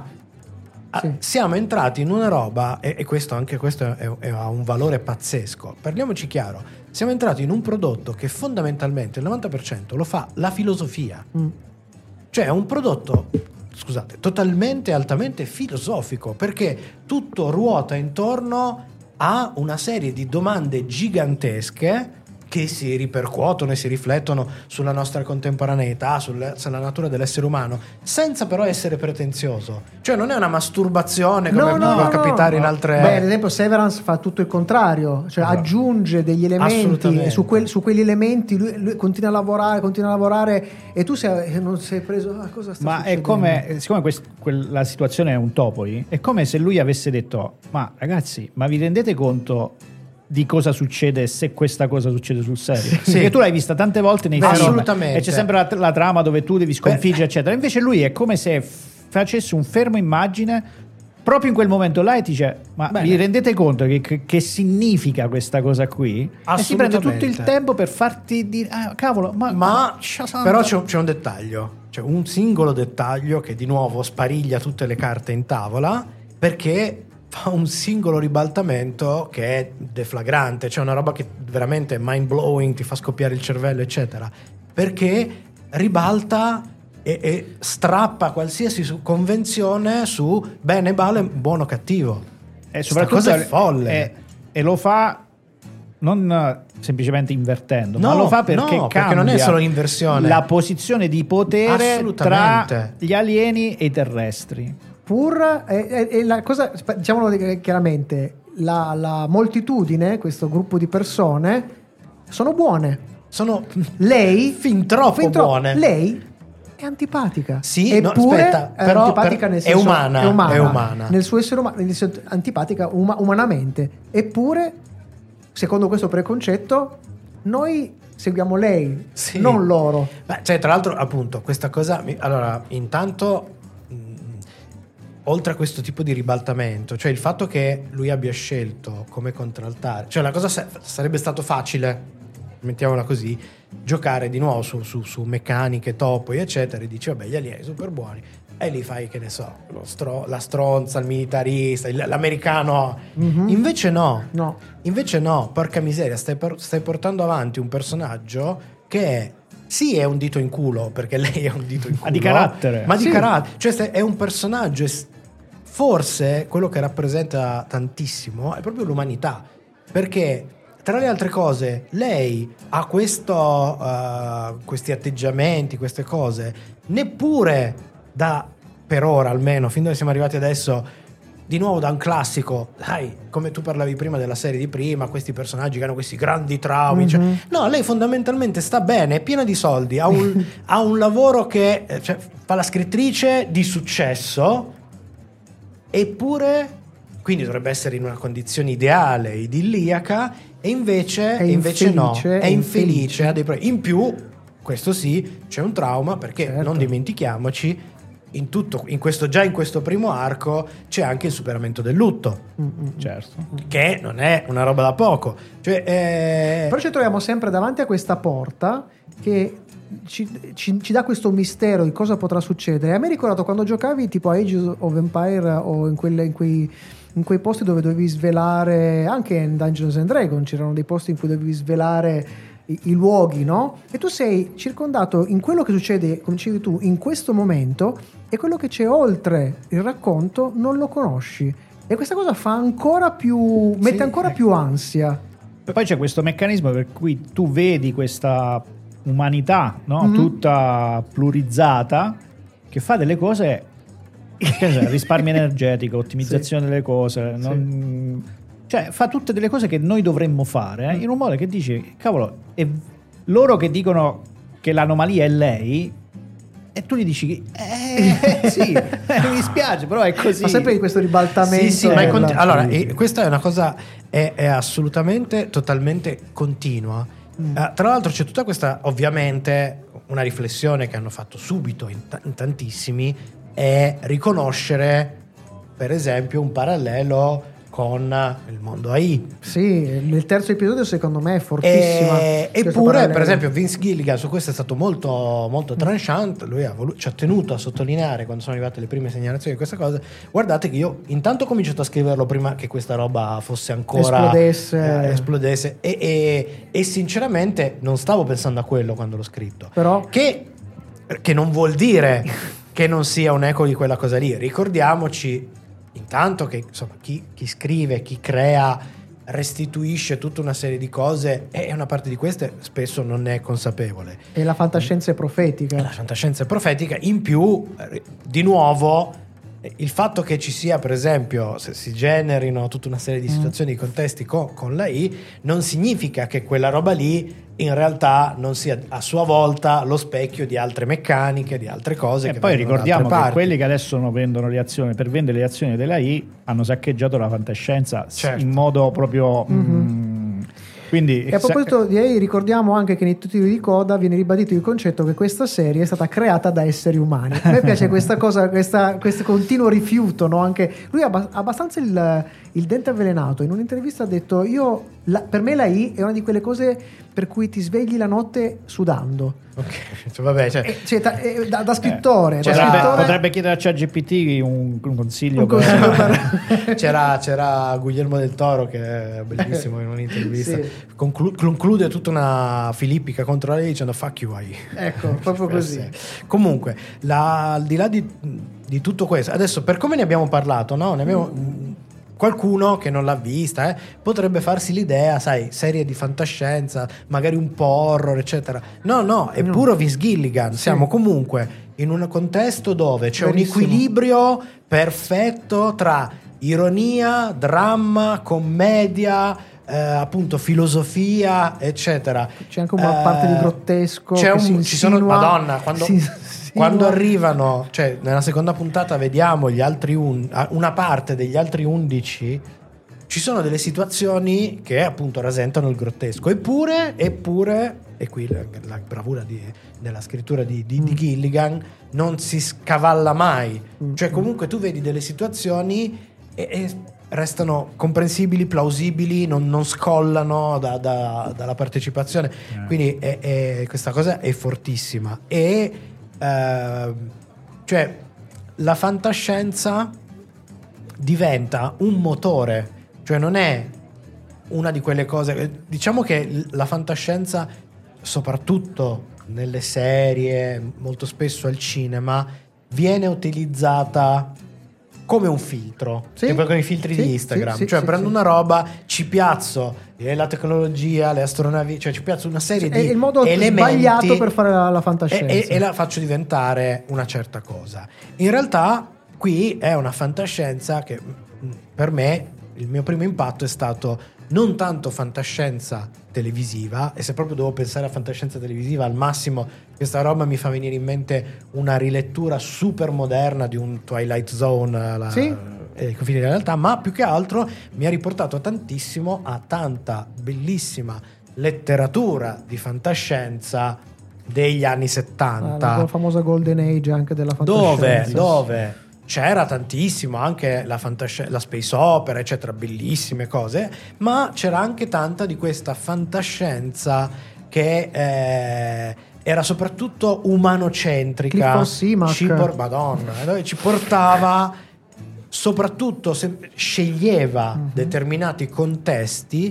S1: Siamo entrati in una roba, e anche questo ha un valore pazzesco, parliamoci chiaro, siamo entrati in un prodotto che fondamentalmente il 90% lo fa la filosofia. Cioè è un prodotto, scusate, totalmente altamente filosofico, perché tutto ruota intorno a una serie di domande gigantesche che si ripercuotono e si riflettono sulla nostra contemporaneità, sulla natura dell'essere umano, senza però essere pretenzioso. Cioè non è una masturbazione come può capitare in altre...
S4: Beh, ad esempio Severance fa tutto il contrario, cioè aggiunge degli elementi e su quegli elementi lui continua a lavorare e tu non sei preso cosa sta
S3: ma
S4: succedendo?
S3: È come, siccome la situazione è un topoi, è come se lui avesse detto: ma ragazzi, ma vi rendete conto di cosa succede se questa cosa succede sul serio? Perché tu l'hai vista tante volte nei film
S1: assolutamente,
S3: e c'è sempre la trama dove tu devi sconfiggere eccetera, invece lui è come se facesse un fermo immagine proprio in quel momento là e ti dice: ma vi rendete conto che significa questa cosa qui? E si prende tutto il tempo per farti dire cavolo, ma
S1: però c'è un dettaglio, c'è un singolo dettaglio che di nuovo spariglia tutte le carte in tavola, perché fa un singolo ribaltamento che è deflagrante, cioè una roba che veramente è mind blowing, ti fa scoppiare il cervello eccetera, perché ribalta e strappa qualsiasi convenzione su bene, male, buono, cattivo.
S3: E soprattutto
S1: cosa è folle
S3: e lo fa non semplicemente invertendo, ma lo fa perché cambia
S1: non è solo inversione,
S3: la posizione di potere tra gli alieni e i terrestri.
S4: E la cosa, diciamolo chiaramente, la moltitudine, questo gruppo di persone sono buone, lei
S1: fin troppo buone,
S4: lei è antipatica,
S1: sì,
S4: eppure
S1: però
S4: antipatica nel senso,
S1: è umana
S4: nel suo essere umano, antipatica umanamente, eppure secondo questo preconcetto noi seguiamo lei, non loro.
S1: Cioè, tra l'altro, appunto, questa cosa, allora, intanto, oltre a questo tipo di ribaltamento, cioè il fatto che lui abbia scelto come contraltare, cioè la cosa sarebbe stato facile, mettiamola così, giocare di nuovo su meccaniche, topoi eccetera, e dici vabbè, gli alieni super buoni, e lì fai, che ne so, la stronza, il militarista, l'americano. Invece no, porca miseria, stai portando avanti un personaggio che è un dito in culo, perché lei è un dito in culo,
S3: ma di carattere,
S1: cioè è un personaggio, forse quello che rappresenta tantissimo è proprio l'umanità, perché tra le altre cose lei ha questi atteggiamenti, queste cose, neppure per ora, almeno fin dove siamo arrivati adesso, di nuovo da un classico, come tu parlavi prima della serie di prima, questi personaggi che hanno questi grandi traumi, cioè, no, lei fondamentalmente sta bene, è piena di soldi, ha un lavoro che fa la scrittrice di successo, eppure quindi dovrebbe essere in una condizione ideale, idilliaca, e invece no, è infelice, ha dei problemi. In più, questo sì, c'è un trauma, perché non dimentichiamoci, in questo primo arco c'è anche il superamento del lutto,
S3: certo,
S1: che non è una roba da poco,
S4: però ci troviamo sempre davanti a questa porta che ci dà questo mistero di cosa potrà succedere. A me è ricordato quando giocavi tipo a Age of Empire o in quei posti dove dovevi svelare, anche in Dungeons and Dragons c'erano dei posti in cui dovevi svelare i luoghi, no? E tu sei circondato in quello che succede, come dicevi tu, in questo momento, e quello che c'è oltre il racconto non lo conosci. E questa cosa fa ancora più, mette ancora più ansia.
S3: E poi c'è questo meccanismo per cui tu vedi questa umanità, no? Tutta plurizzata, che fa delle cose, risparmio energetico, ottimizzazione delle cose, cioè fa tutte delle cose che noi dovremmo fare in un modo che dici, cavolo, e loro che dicono che l'anomalia è lei, e tu gli dici sì, mi dispiace, però è così.
S4: Ma sempre di questo ribaltamento.
S1: Sì, ma allora, questa è una cosa è assolutamente, totalmente continua. Tra l'altro c'è tutta questa, ovviamente, una riflessione che hanno fatto subito in tantissimi, è riconoscere, per esempio, un parallelo con il mondo AI.
S4: Sì, nel terzo episodio secondo me è fortissima.
S1: Eppure, per esempio, Vince Gilligan su questo è stato molto, molto tranchant. Lui ci ha tenuto a sottolineare, quando sono arrivate le prime segnalazioni di questa cosa, guardate che io intanto ho cominciato a scriverlo prima che questa roba fosse ancora esplodesse e sinceramente non stavo pensando a quello quando l'ho scritto.
S4: Però
S1: che non vuol dire che non sia un eco di quella cosa lì. Ricordiamoci intanto che insomma chi scrive, chi crea, restituisce tutta una serie di cose, e una parte di queste spesso non è consapevole.
S4: E la fantascienza è profetica.
S1: La fantascienza è profetica. In più, di nuovo, il fatto che ci sia, per esempio, se si generino tutta una serie di situazioni, di contesti con l'AI, non significa che quella roba lì in realtà non sia a sua volta lo specchio di altre meccaniche, di altre cose.
S3: E
S1: che
S3: poi ricordiamo che quelli che adesso vendono le azioni per vendere le azioni dell'AI hanno saccheggiato la fantascienza in modo proprio quindi,
S4: e a proposito di AI, ricordiamo anche che nei titoli di coda viene ribadito il concetto che questa serie è stata creata da esseri umani. A me piace questa cosa, questo continuo rifiuto, no? Anche lui ha abbastanza il dente avvelenato. In un'intervista ha detto: per me l'AI è una di quelle cose per cui ti svegli la notte sudando.
S1: Ok, vabbè,
S4: da scrittore,
S3: potrebbe chiedere a ChatGPT un consiglio.
S1: C'era Guillermo del Toro, che è bellissimo, in un'intervista conclude tutta una filippica contro lei dicendo fuck you AI.
S4: Ecco, proprio così.
S1: Comunque, al di là di tutto questo, adesso, per come ne abbiamo parlato, no? Ne abbiamo qualcuno che non l'ha vista potrebbe farsi l'idea, sai, serie di fantascienza, magari un po' horror, eccetera. No, è puro Vince Gilligan. Siamo comunque in un contesto dove c'è un equilibrio perfetto tra ironia, dramma, commedia, appunto filosofia, eccetera.
S4: C'è anche una parte di grottesco.
S1: Ci sono, Madonna, quando arrivano, cioè nella seconda puntata vediamo gli altri una parte degli altri 11, ci sono delle situazioni che appunto rasentano il grottesco. Eppure, e qui la bravura della scrittura di Gilligan, non si scavalla mai. Cioè comunque tu vedi delle situazioni e restano comprensibili, plausibili, non scollano dalla partecipazione. Quindi questa cosa è fortissima. Cioè la fantascienza diventa un motore, cioè non è una di quelle cose, diciamo che la fantascienza, soprattutto nelle serie, molto spesso al cinema, viene utilizzata come un filtro, tipo con i filtri di Instagram, prendo una roba, ci piazzo la tecnologia, le astronavi, cioè ci piazzo una serie di
S4: il modo
S1: elementi
S4: sbagliato per fare la fantascienza
S1: e la faccio diventare una certa cosa. In realtà qui è una fantascienza che per me il mio primo impatto è stato non tanto fantascienza televisiva, e se proprio devo pensare a fantascienza televisiva, al massimo questa roba mi fa venire in mente una rilettura super moderna di un Twilight Zone, i confini della realtà, ma più che altro mi ha riportato tantissimo a tanta bellissima letteratura di fantascienza degli anni 70,
S4: la famosa Golden Age anche della fantascienza,
S1: dove c'era tantissimo anche la space opera, eccetera, bellissime cose, ma c'era anche tanta di questa fantascienza che era soprattutto umanocentrica. Madonna, dove ci portava, soprattutto sceglieva determinati contesti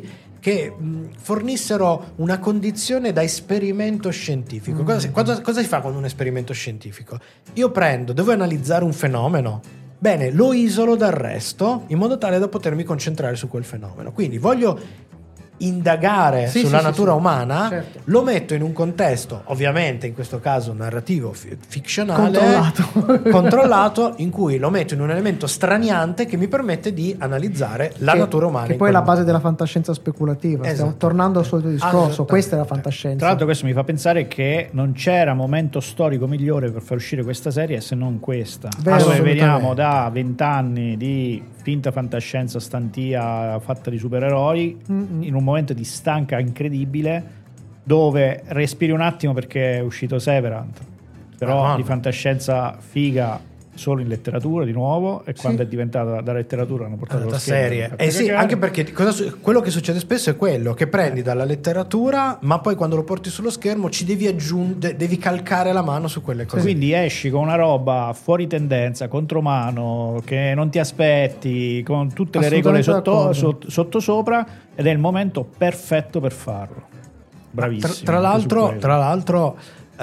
S1: che fornissero una condizione da esperimento scientifico. Cosa si fa con un esperimento scientifico? Io devo analizzare un fenomeno, bene, lo isolo dal resto in modo tale da potermi concentrare su quel fenomeno. Quindi voglio indagare sulla natura umana, certo. Lo metto in un contesto, ovviamente in questo caso narrativo ficzionale, controllato, in cui lo metto in un elemento straniante che mi permette di analizzare la natura umana.
S4: Che poi è la base della fantascienza speculativa. Esatto. Stiamo tornando al solito discorso, questa è la fantascienza.
S3: Tra l'altro questo mi fa pensare che non c'era momento storico migliore per far uscire questa serie se non questa. Dove veniamo da 20 anni di finta fantascienza stantia fatta di supereroi in un momento di stanca incredibile, dove respiri un attimo perché è uscito Severance, però di fantascienza figa solo in letteratura di nuovo, e quando è diventata da letteratura hanno portato la
S1: serie. Sì, anche perché quello che succede spesso è quello che prendi dalla letteratura, ma poi quando lo porti sullo schermo ci devi calcare la mano su quelle cose.
S3: Quindi esci con una roba fuori tendenza, contromano, che non ti aspetti, con tutte le regole sotto sopra, ed è il momento perfetto per farlo. Bravissimo.
S1: Tra l'altro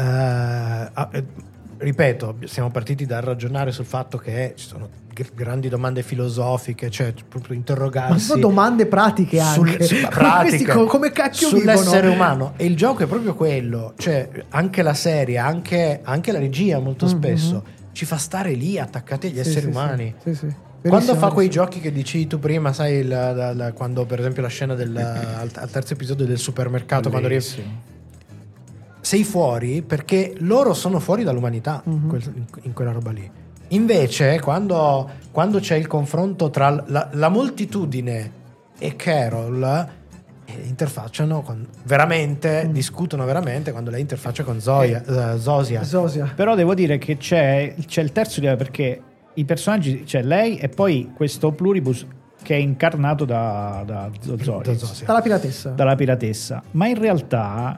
S1: ripeto, siamo partiti dal ragionare sul fatto che ci sono grandi domande filosofiche, cioè proprio interrogarsi.
S4: Ma sono domande pratiche anche. Come cacchio
S1: sull'essere
S4: vivono?
S1: umano. E il gioco è proprio quello. Cioè, anche la serie, anche la regia molto spesso ci fa stare lì attaccati agli esseri umani.
S4: Sì.
S1: Quando fa quei giochi che dici tu prima, sai, quando per esempio la scena al terzo episodio del supermercato, quando sei fuori perché loro sono fuori dall'umanità in quella roba lì. Invece quando c'è il confronto tra la moltitudine e Carol, interfacciano discutono veramente quando lei interfaccia con Zosia.
S3: Però devo dire che c'è il terzo livello, perché i personaggi, c'è lei e poi questo pluribus che è incarnato da Zosia, dalla piratessa, ma in realtà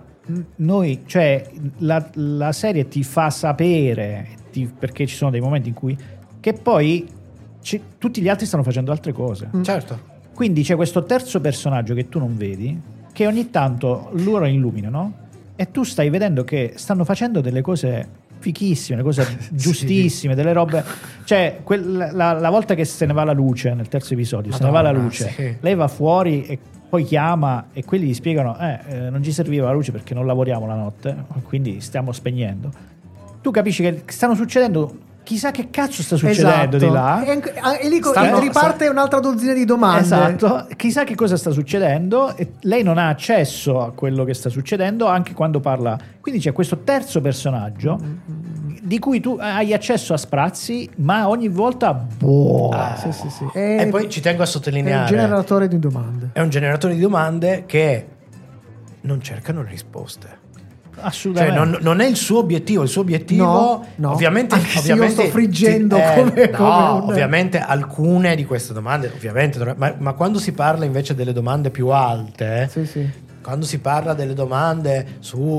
S3: la serie ti fa sapere, perché ci sono dei momenti in cui che poi tutti gli altri stanno facendo altre cose.
S1: Certo.
S3: Quindi c'è questo terzo personaggio che tu non vedi, che ogni tanto loro illuminano e tu stai vedendo che stanno facendo delle cose fichissime, delle cose giustissime, delle robe, cioè la volta che se ne va la luce nel terzo episodio, se ne va la luce, lei va fuori e poi chiama e quelli gli spiegano non ci serviva la luce perché non lavoriamo la notte, quindi stiamo spegnendo. Tu capisci che stanno succedendo, chissà che cazzo sta succedendo di là,
S4: e lì riparte un'altra dozzina di domande.
S3: Esatto, chissà che cosa sta succedendo, e lei non ha accesso a quello che sta succedendo anche quando parla. Quindi c'è questo terzo personaggio di cui tu hai accesso a sprazzi, ma ogni volta
S4: sì.
S1: E poi ci tengo a sottolineare,
S4: è un generatore di domande.
S1: È un generatore di domande che non cercano le risposte.
S3: Assolutamente.
S1: Cioè, non è il suo obiettivo. Il suo obiettivo,
S4: no.
S1: ovviamente
S4: io sto friggendo
S1: ovviamente alcune di queste domande, ovviamente, ma quando si parla invece delle domande più alte, quando si parla delle domande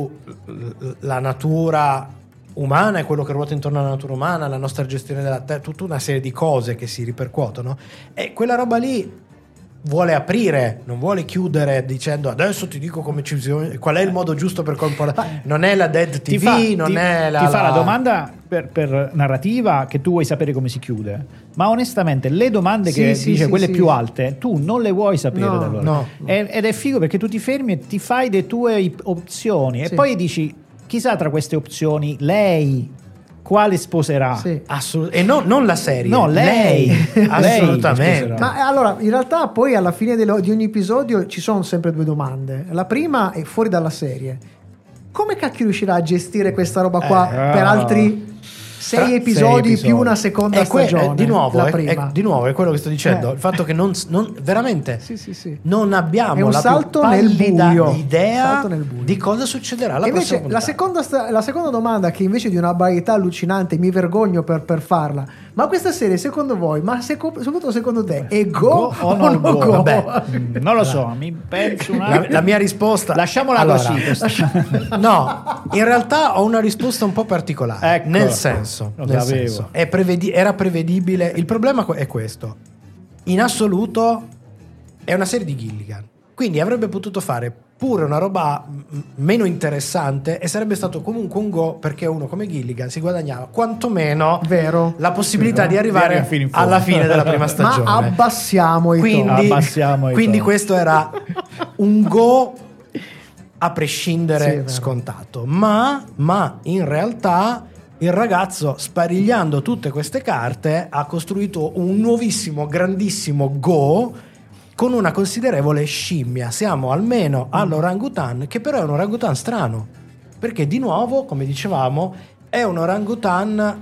S1: sulla natura umana e quello che ruota intorno alla natura umana, la nostra gestione della terra, tutta una serie di cose che si ripercuotono, e quella roba lì vuole aprire, non vuole chiudere dicendo adesso ti dico qual è il modo giusto per comporre. Non è la Dead TV, ti fa
S3: la domanda per narrativa che tu vuoi sapere come si chiude, ma onestamente le domande quelle più alte tu non le vuoi sapere da loro.
S1: No.
S3: Ed è figo perché tu ti fermi e ti fai le tue opzioni e poi dici chissà tra queste opzioni lei quale sposerà.
S1: E non la serie,
S3: no, lei
S1: assolutamente.
S4: Ma allora in realtà poi alla fine di ogni episodio ci sono sempre due domande. La prima è fuori dalla serie: come cacchio riuscirà a gestire questa roba qua per altri 6 episodi più una seconda stagione?
S1: Di nuovo è quello che sto dicendo, il fatto che non veramente non abbiamo la più pallida idea di cosa succederà la prossima puntata.
S4: La seconda domanda, che invece di una varietà allucinante mi vergogno per farla, ma questa serie secondo voi, ma soprattutto secondo te, è go o non go?
S3: Vabbè, non lo so, mi penso
S1: la mia risposta,
S3: lasciamola così.
S1: No, in realtà ho una risposta un po' particolare, nel senso era prevedibile. Il problema è questo: in assoluto è una serie di Gilligan, Quindi avrebbe potuto fare pure una roba meno interessante e sarebbe stato comunque un go, perché uno come Gilligan si guadagnava quantomeno la possibilità di arrivare alla fine della prima stagione.
S4: Ma abbassiamo i
S1: toni. Quindi questo era un go a prescindere scontato. Ma in realtà il ragazzo, sparigliando tutte queste carte, ha costruito un nuovissimo, grandissimo go con una considerevole scimmia. Siamo almeno all'orangutan, che però è un orangutan strano, perché di nuovo, come dicevamo, è un orangutan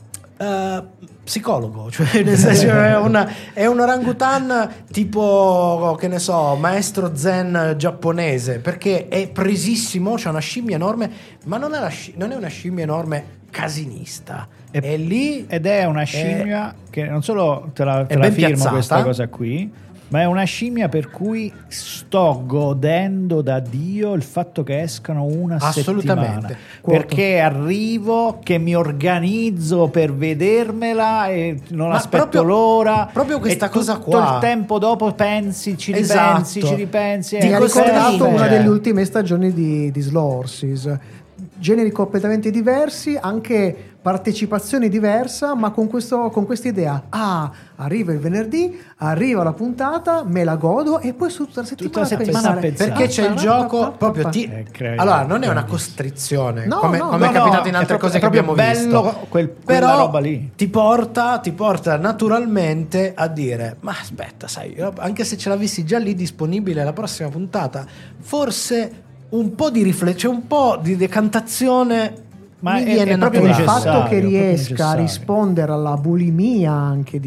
S1: psicologo, cioè nel senso è un orangutan tipo, che ne so, maestro zen giapponese, perché è presissimo, c'è una scimmia enorme, ma non è una scimmia enorme casinista, è lì
S3: ed è una scimmia che non solo te la firmo piazzata, questa cosa qui, ma è una scimmia per cui sto godendo da Dio il fatto che escano una settimana, perché arrivo che mi organizzo per vedermela e non aspetto l'ora,
S1: proprio questa cosa qua,
S3: tutto il tempo dopo pensi, ci ripensi
S4: ti ha ricordato una delle ultime stagioni di Slow Horses, generi completamente diversi, anche partecipazione diversa, ma con questa idea: arriva il venerdì, arriva la puntata, me la godo e poi su tutta la settimana
S1: pensare, perché c'è il gioco proprio allora non è una costrizione come è capitato in altre cose che abbiamo visto,
S3: quella roba lì
S1: ti porta naturalmente a dire: ma aspetta, sai, anche se ce l'avessi già lì disponibile la prossima puntata, forse un po' di riflessione, un po' di decantazione,
S4: ma è proprio il fatto che riesca a rispondere alla bulimia anche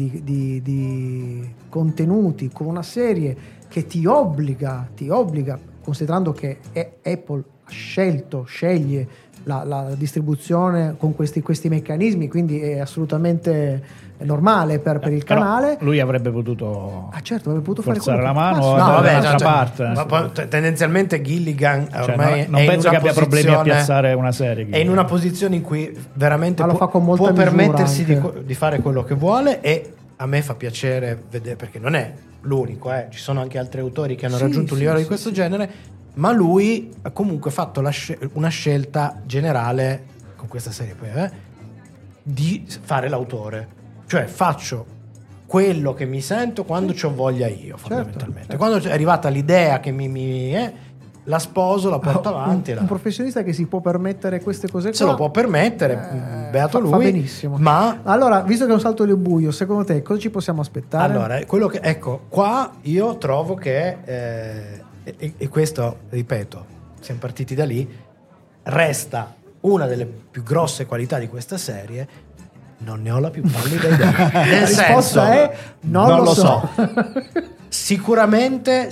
S4: di contenuti con una serie che ti obbliga, considerando che Apple sceglie la distribuzione con questi meccanismi, quindi è assolutamente normale per il canale.
S3: Lui avrebbe potuto
S4: avrebbe potuto
S3: forzare la mano dall'altra parte.
S1: Ma tendenzialmente Gilligan ormai
S3: non penso che abbia problemi a piazzare una serie.
S1: È in una posizione in cui veramente può permettersi di fare quello che vuole, e a me fa piacere vedere, perché non è l'unico, ci sono anche altri autori che hanno raggiunto un livello di questo genere, ma lui ha comunque fatto una scelta generale con questa serie di fare l'autore. Cioè faccio quello che mi sento quando c'ho voglia io, fondamentalmente. Certo. Quando è arrivata l'idea che la sposo, la porto avanti.
S4: Un professionista che si può permettere queste cose
S1: se lo può permettere, beato lui.
S4: Fa benissimo.
S1: Ma
S4: allora, visto che è un salto di buio, secondo te cosa ci possiamo aspettare?
S1: Allora, qua io trovo che e questo, ripeto, siamo partiti da lì, resta una delle più grosse qualità di questa serie. Non ne ho la più pallida idea.
S4: La risposta è non lo so.
S1: Sicuramente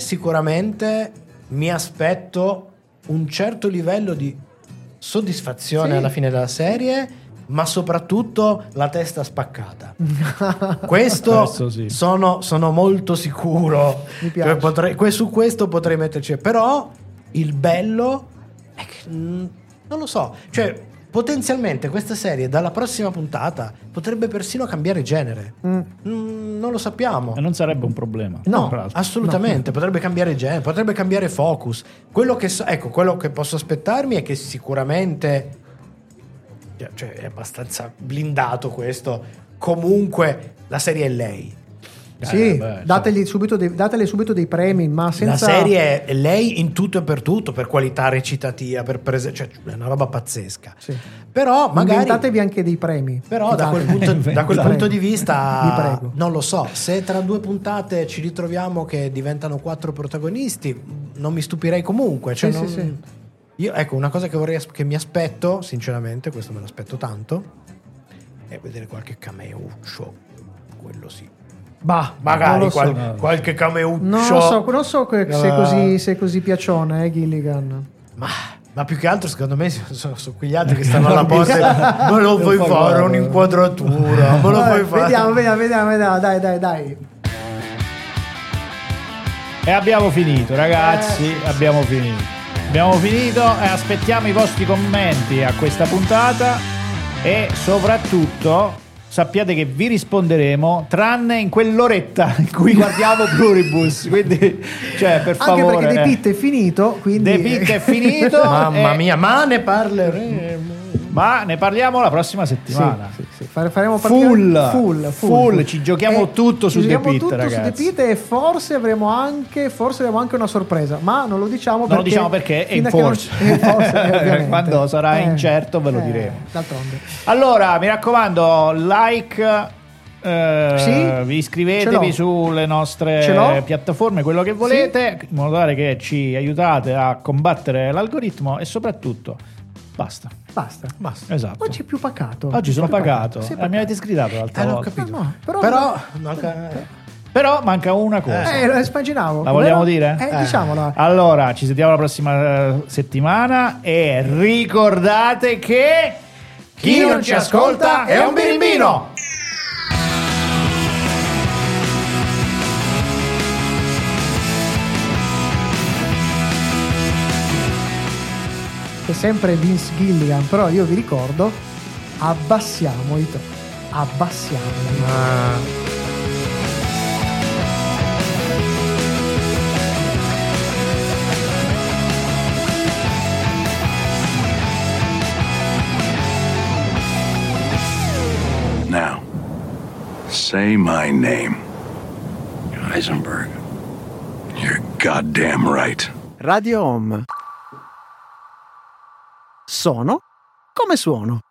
S1: mi aspetto un certo livello di soddisfazione alla fine della serie, ma soprattutto la testa spaccata. Questo sì. Sono molto sicuro.
S4: Mi piace.
S1: Su questo potrei metterci. Però il bello è che non lo so, cioè potenzialmente questa serie dalla prossima puntata potrebbe persino cambiare genere. Non lo sappiamo.
S3: E non sarebbe un problema.
S1: No, assolutamente. Potrebbe cambiare genere, potrebbe cambiare focus. Quello che posso aspettarmi è che sicuramente, cioè è abbastanza blindato questo, comunque la serie è lei.
S4: Datele subito dei premi, ma senza...
S1: La serie è lei in tutto e per tutto, per qualità recitativa, cioè è una roba pazzesca. Sì. Però magari
S4: inventatevi anche dei premi.
S1: Però da quel punto di vista non lo so, se tra 2 puntate ci ritroviamo che diventano 4 protagonisti, non mi stupirei comunque, cioè Io una cosa che mi aspetto, sinceramente, questo me lo aspetto tanto, è vedere qualche cameuccio, quello sì. Magari qualche cameuccio.
S4: Non so se è così piacione, Gilligan.
S1: Ma più che altro, secondo me, sono quegli altri che stanno alla porta. Ma lo vuoi fare un'inquadratura? Ma lo vuoi fare?
S4: Vediamo, dai.
S3: E abbiamo finito, ragazzi. Abbiamo finito e aspettiamo i vostri commenti a questa puntata, e soprattutto sappiate che vi risponderemo, tranne in quell'oretta in cui guardiamo Pluribus. Quindi, cioè, per favore.
S4: Anche perché The Pit è finito. Quindi...
S3: The Pit è finito.
S1: Mamma mia, ma ne parleremo.
S3: Ma ne parliamo la prossima settimana.
S4: Sì. Faremo
S3: full. Ci giochiamo tutto su The Pit, ragazzi.
S4: Su The Pit, e forse avremo anche una sorpresa, ma non lo diciamo perché.
S3: Non lo diciamo perché è in forse. Quando sarà incerto ve lo diremo.
S4: D'altronde.
S3: Allora, mi raccomando, like. Vi iscrivetevi sulle nostre piattaforme, quello che volete, in modo tale che ci aiutate a combattere l'algoritmo, e soprattutto basta. Esatto.
S4: Oggi è più pacato.
S3: Oggi sono pagato. Mi avete sgridato l'altra volta.
S4: No,
S3: però manca una cosa.
S4: Lo immaginavo.
S3: La vogliamo dire?
S4: Diciamola.
S3: Allora, ci sentiamo la prossima settimana, e ricordate che chi non ci ascolta è un birimbino.
S4: È sempre Vince Gilligan, però io vi ricordo, abbassiamo i toni.
S5: Now, say my name. Heisenberg. You're goddamn right.
S6: Radio Home. Sono come suono.